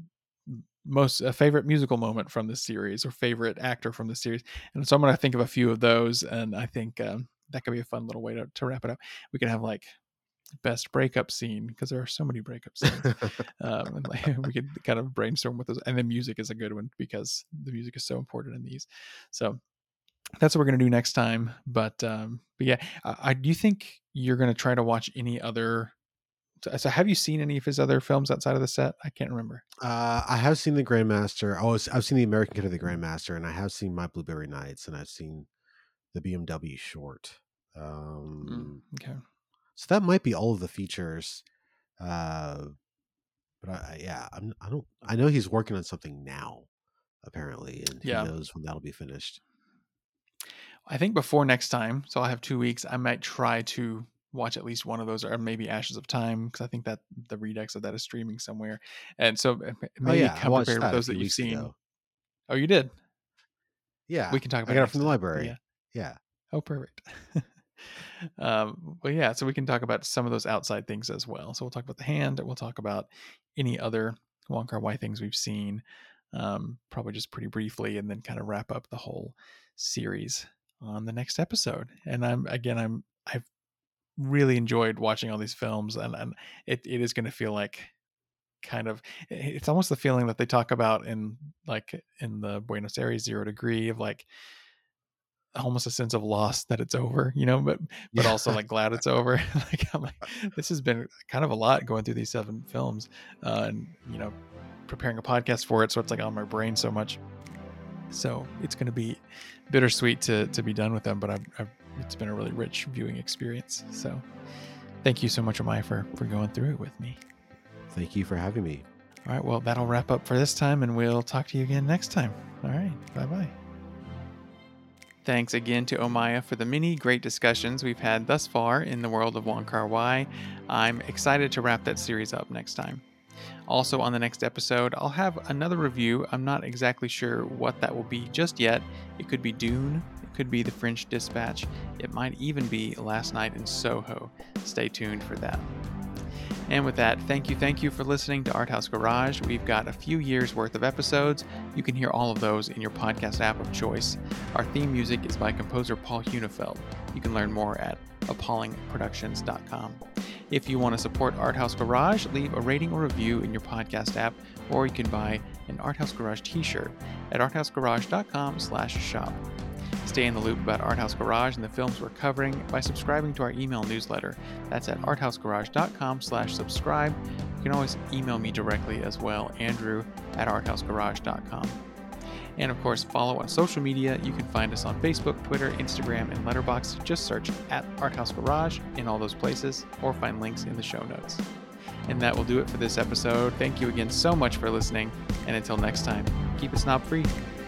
most uh, favorite musical moment from this series or favorite actor from the series, and so I'm gonna think of a few of those, and I think um, that could be a fun little way to, to wrap it up. We could have like best breakup scene, because there are so many breakup scenes. um, and like, we could kind of brainstorm with those, and then music is a good one because the music is so important in these. So that's what we're going to do next time. But, um, but yeah, I, I do you think you're going to try to watch any other. So, so have you seen any of his other films outside of the set? I can't remember. Uh, I have seen the Grandmaster. Oh, I've seen the American Cut of the Grandmaster, and I have seen My Blueberry Nights, and I've seen the B M W short. Um, Mm, okay. So that might be all of the features. Uh, but I, yeah, I'm, I don't. I know he's working on something now, apparently, and Yeah. who knows when that'll be finished. I think before next time, so I'll have two weeks. I might try to watch at least one of those, or maybe Ashes of Time, because I think that the Redux of that is streaming somewhere. And so maybe Oh yeah, I come watched prepared with that a those few that you've weeks seen. ago. Oh, you did? Yeah, We can talk about I got it it from the next time. library. Yeah. Yeah. Oh, perfect. um, but yeah, so we can talk about some of those outside things as well. So we'll talk about The Hand. We'll talk about any other Wong Kar-wai things we've seen, um, probably just pretty briefly, and then kind of wrap up the whole series on the next episode. And I'm again, I'm I've really enjoyed watching all these films, and and it it is going to feel like kind of it's almost the feeling that they talk about in like in the Buenos Aires Zero Degree, of like almost a sense of loss that it's over, you know, but but Yeah. also like glad it's over. Like I'm like, this has been kind of a lot going through these seven films, uh, and you know, preparing a podcast for it, so it's like on my brain so much. So it's going to be bittersweet to to be done with them, but I've, I've, it's been a really rich viewing experience. So thank you so much, Amaya, for, for going through it with me. Thank you for having me. All right, well, that'll wrap up for this time, and we'll talk to you again next time. All right, bye-bye. Thanks again to Amaya for the many great discussions we've had thus far in the world of Wong Kar-wai. I'm excited to wrap that series up next time. Also, on the next episode, I'll have another review. I'm not exactly sure what that will be just yet. It could be Dune. It could be The French Dispatch. It might even be Last Night in Soho. Stay tuned for that. And with that, thank you, thank you for listening to Art House Garage. We've got a few years worth of episodes. You can hear all of those in your podcast app of choice. Our theme music is by composer Paul Hunefeld. You can learn more at appalling productions dot com. If you want to support Art House Garage, leave a rating or review in your podcast app, or you can buy an Art House Garage t-shirt at arthousegarage dot com slash shop. Stay in the loop about Art House Garage and the films we're covering by subscribing to our email newsletter. That's at arthousegarage dot com slash subscribe. You can always email me directly as well, Andrew at arthousegarage dot com. And of course, follow on social media. You can find us on Facebook, Twitter, Instagram, and Letterboxd. Just search at Art House Garage in all those places, or find links in the show notes. And that will do it for this episode. Thank you again so much for listening, and until next time, keep it snob free.